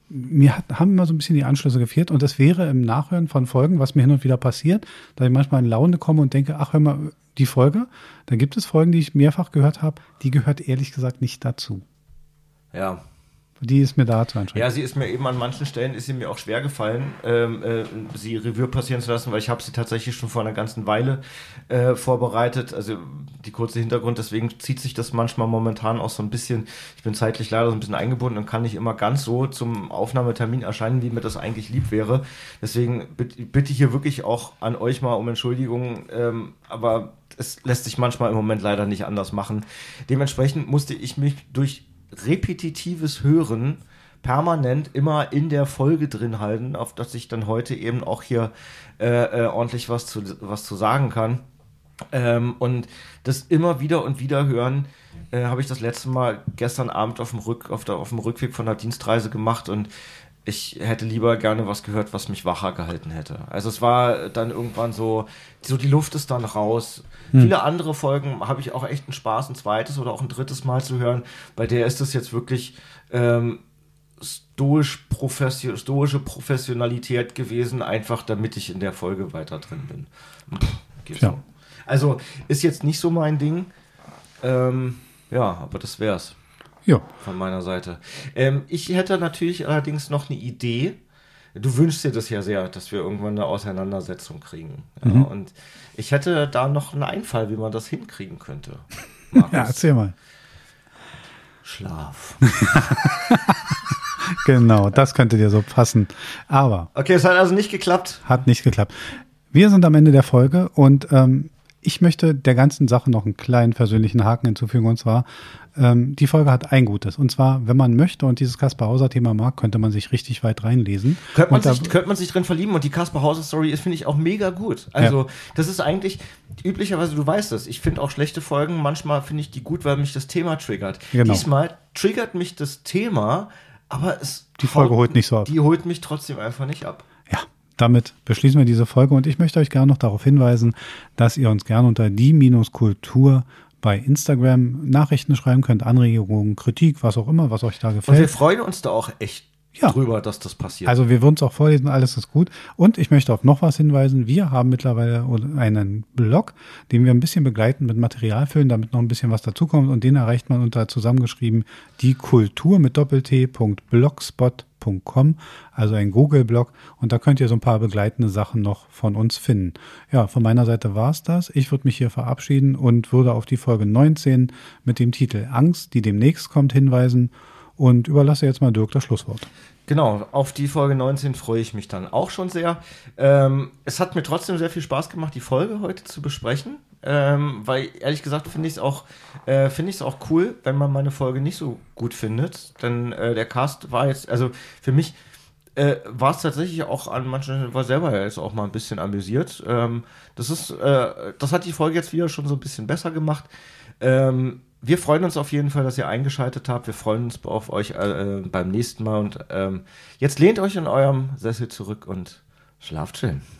mir hat, haben immer so ein bisschen die Anschlüsse gefehlt und das wäre im Nachhören von Folgen, was mir hin und wieder passiert, dass ich manchmal in Laune komme und denke, ach, hör mal, die Folge, da gibt es Folgen, die ich mehrfach gehört habe, die gehört ehrlich gesagt nicht dazu. Ja. Die ist mir da zu anstrengend. Ja, sie ist mir eben an manchen Stellen, ist sie mir auch schwer gefallen, ähm, äh, sie Revue passieren zu lassen, weil ich habe sie tatsächlich schon vor einer ganzen Weile äh, vorbereitet. Also die kurze Hintergrund, deswegen zieht sich das manchmal momentan auch so ein bisschen, ich bin zeitlich leider so ein bisschen eingebunden und kann nicht immer ganz so zum Aufnahmetermin erscheinen, wie mir das eigentlich lieb wäre. Deswegen bitte ich hier wirklich auch an euch mal um Entschuldigung, ähm, aber es lässt sich manchmal im Moment leider nicht anders machen. Dementsprechend musste ich mich durch repetitives Hören permanent immer in der Folge drin halten, auf das ich dann heute eben auch hier äh, äh, ordentlich was zu, was zu sagen kann. Ähm, und das immer wieder und wieder hören, äh, habe ich das letzte Mal gestern Abend auf dem, Rück, auf, der, auf dem Rückweg von der Dienstreise gemacht und ich hätte lieber gerne was gehört, was mich wacher gehalten hätte. Also es war dann irgendwann so, so die Luft ist dann raus. Hm. Viele andere Folgen habe ich auch echt einen Spaß, ein zweites oder auch ein drittes Mal zu hören. Bei der ist es jetzt wirklich ähm, stoisch profession- stoische Professionalität gewesen, einfach damit ich in der Folge weiter drin bin. Geht ja. so. Also ist jetzt nicht so mein Ding. Ähm, ja, aber das wär's. Ja. Von meiner Seite. Ähm, ich hätte natürlich allerdings noch eine Idee. Du wünschst dir das ja sehr, dass wir irgendwann eine Auseinandersetzung kriegen. Ja, mhm. Und ich hätte da noch einen Einfall, wie man das hinkriegen könnte. Markus. Ja, erzähl mal. Schlaf. Genau, das könnte dir so passen. Aber. Okay, es hat also nicht geklappt. Hat nicht geklappt. Wir sind am Ende der Folge und ähm, ich möchte der ganzen Sache noch einen kleinen persönlichen Haken hinzufügen und zwar, ähm, die Folge hat ein Gutes und zwar, wenn man möchte und dieses Kaspar-Hauser-Thema mag, könnte man sich richtig weit reinlesen. Könnte man, und sich, könnte man sich drin verlieben und die Kaspar-Hauser-Story ist, finde ich, auch mega gut. Also, ja. Das ist eigentlich, üblicherweise, du weißt es, ich finde auch schlechte Folgen, manchmal finde ich die gut, weil mich das Thema triggert. Genau. Diesmal triggert mich das Thema, aber es die Folge holt nicht so ab. Die holt mich trotzdem einfach nicht ab. Ja. Damit beschließen wir diese Folge und ich möchte euch gerne noch darauf hinweisen, dass ihr uns gerne unter die-kultur bei Instagram Nachrichten schreiben könnt, Anregungen, Kritik, was auch immer, was euch da gefällt. Und wir freuen uns da auch echt ja. drüber, dass das passiert. Also wir würden es auch vorlesen, alles ist gut. Und ich möchte auf noch was hinweisen. Wir haben mittlerweile einen Blog, den wir ein bisschen begleiten mit Material füllen, damit noch ein bisschen was dazukommt und den erreicht man unter zusammengeschrieben die Kultur mit doppelt-t.blogspot Punkt com, also ein Google-Blog und da könnt ihr so ein paar begleitende Sachen noch von uns finden. Ja, von meiner Seite war es das. Ich würde mich hier verabschieden und würde auf die Folge neunzehn mit dem Titel Angst, die demnächst kommt, hinweisen und überlasse jetzt mal Dirk das Schlusswort. Genau, auf die Folge neunzehn freue ich mich dann auch schon sehr. Ähm, es hat mir trotzdem sehr viel Spaß gemacht, die Folge heute zu besprechen. Ähm, weil ehrlich gesagt finde ich es auch, äh, finde ich es auch cool, wenn man meine Folge nicht so gut findet. Denn äh, der Cast war jetzt, also für mich äh, war es tatsächlich auch an manchen Stellen, war selber jetzt auch mal ein bisschen amüsiert. Ähm, das ist, äh, das hat die Folge jetzt wieder schon so ein bisschen besser gemacht. Ähm, wir freuen uns auf jeden Fall, dass ihr eingeschaltet habt. Wir freuen uns auf euch äh, beim nächsten Mal und ähm, jetzt lehnt euch in eurem Sessel zurück und schlaft schön.